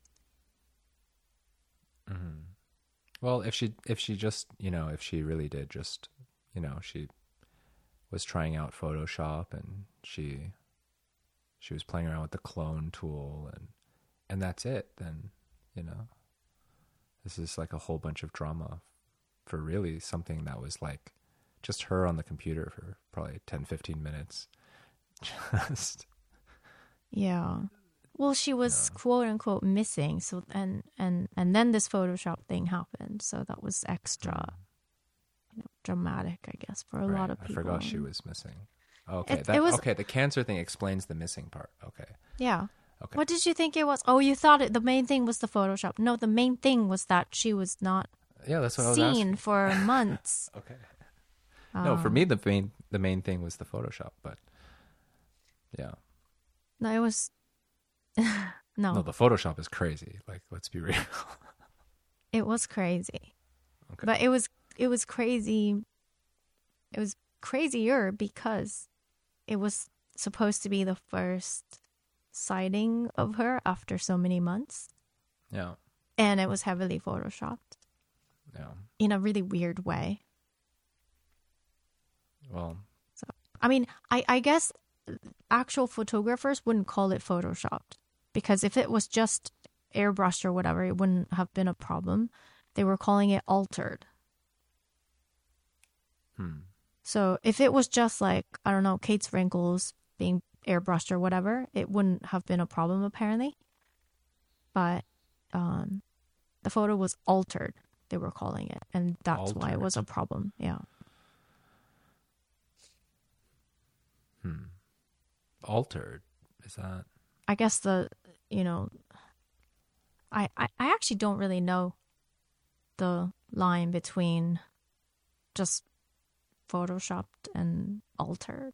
Mm-hmm. Well, if she just, if she really did just, she was trying out Photoshop and she was playing around with the clone tool and that's it, then, this is like a whole bunch of drama for really something that was like just her on the computer for probably 10, 15 minutes. Just. Yeah. Well, she was quote unquote missing. So, and then this Photoshop thing happened. So that was extra dramatic, I guess, for a lot of people. I forgot she was missing. Okay. Okay. The cancer thing explains the missing part. Okay. Yeah. Okay. What did you think it was? Oh, you thought the main thing was the Photoshop. No, the main thing was that she was not that's what I was seen asking. for months. Okay. No, for me, the main thing was the Photoshop, but yeah. No, it was... No, the Photoshop is crazy. Like, let's be real. It was crazy. Okay. But it was crazy. It was crazier because it was supposed to be the first sighting of her after so many months. Yeah. And it was heavily photoshopped. Yeah. In a really weird way. Well, so I mean, I guess actual photographers wouldn't call it photoshopped, because if it was just airbrushed or whatever, it wouldn't have been a problem. They were calling it altered. So if it was just like, I don't know, Kate's wrinkles being airbrushed or whatever, it wouldn't have been a problem apparently. But the photo was altered, they were calling it, and that's why it was a problem. Yeah. Altered, is that? I guess I actually don't really know the line between just photoshopped and altered.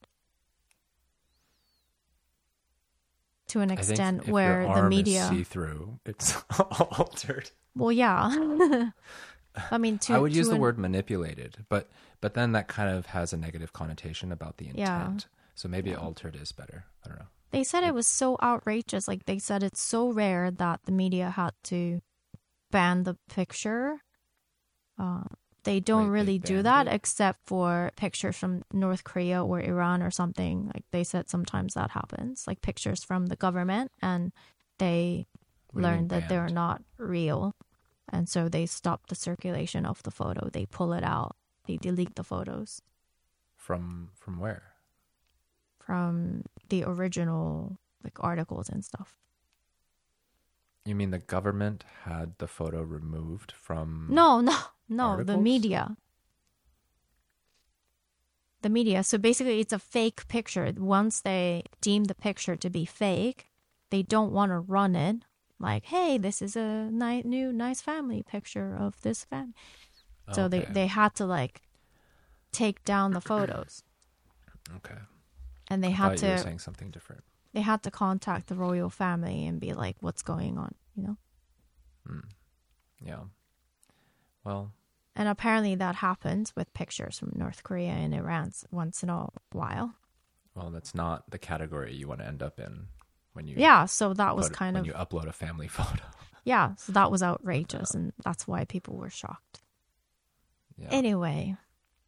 To an extent if where your the arm media is see-through, it's altered. Well, yeah. I mean, I would use the word manipulated, but then that kind of has a negative connotation about the intent. Yeah. So maybe altered is better. I don't know. They said it was so outrageous. Like, they said it's so rare that the media had to ban the picture. They don't really do that except for pictures from North Korea or Iran or something. Like, they said sometimes that happens, like pictures from the government, and they learned that they're not real. And so they stop the circulation of the photo. They pull it out. They delete the photos. From where? From the original articles and stuff. You mean the government had the photo removed from No, articles? the media. the media. So basically it's a fake picture. Once they deem the picture to be fake, they don't want to run it. Like, hey, this is a new nice family picture of this family. So Okay. they had to like take down the photos. Okay. And they I had thought you were to saying something different. they had to contact the royal family and be like, what's going on, you know? Yeah. Well, And apparently that happens with pictures from North Korea and Iran once in a while. that's not the category you want to end up in when you Yeah, so that was when you upload a family photo. yeah, so that was outrageous, and that's why people were shocked. Yeah. Anyway,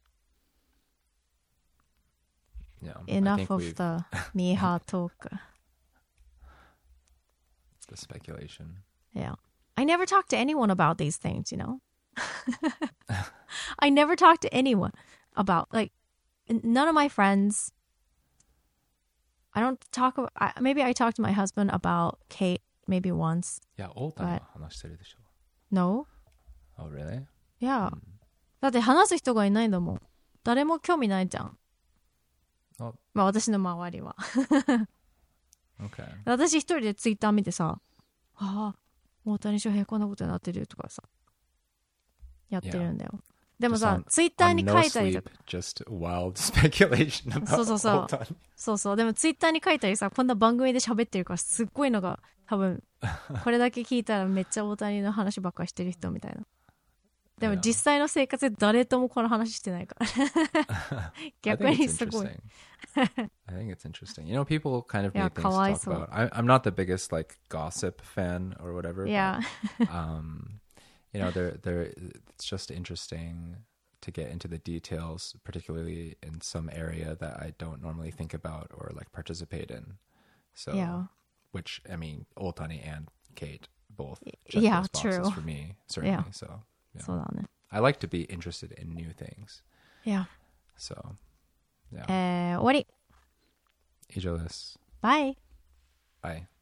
Yeah. I enough think of the Miha talk. the speculation. Yeah. I never talk to anyone about these things, you know? I never talk to anyone about, like, none of my friends. I don't talk about, maybe I talked to my husband about Kate maybe once. Yeah, old But- 話してるでしょ. No? Oh, really? Yeah. だって話す人がいないんだもん。誰も興味ないじゃん。 あまあ私の周りは。 Okay. 私一人でツイッター見てさ、ああ、大谷翔平こんなことになってるとかさ、やってるんだよ。でも Just さ on-、 ツイッター on に no 書いたりと sleep, か、 just wild speculation about そうそうそう Ohtani. そうそう、でもツイッターに書いたりさ、こんな番組で喋ってるからすっごいのが多分、これだけ聞いたらめっちゃ大谷の話ばっかりしてる人みたいな。でも Yeah. 実際の生活で誰ともこの話してないから。 I 逆 think に it's すごい。 interesting. I think it's interesting. You know, people kind of Yeah, need things to talk かわいそう。 about. I'm not the biggest like gossip fan or whatever. Yeah. But, you know, it's just interesting to get into the details, particularly in some area that I don't normally think about or like participate in. So, Yeah. which I mean, Ohtani and Kate both check Yeah, those boxes true. for me, certainly. Yeah. So, yeah. そうだね。 I like to be interested in new things. Yeah. So, yeah. 終わり。 以上です。 バイ。 Bye.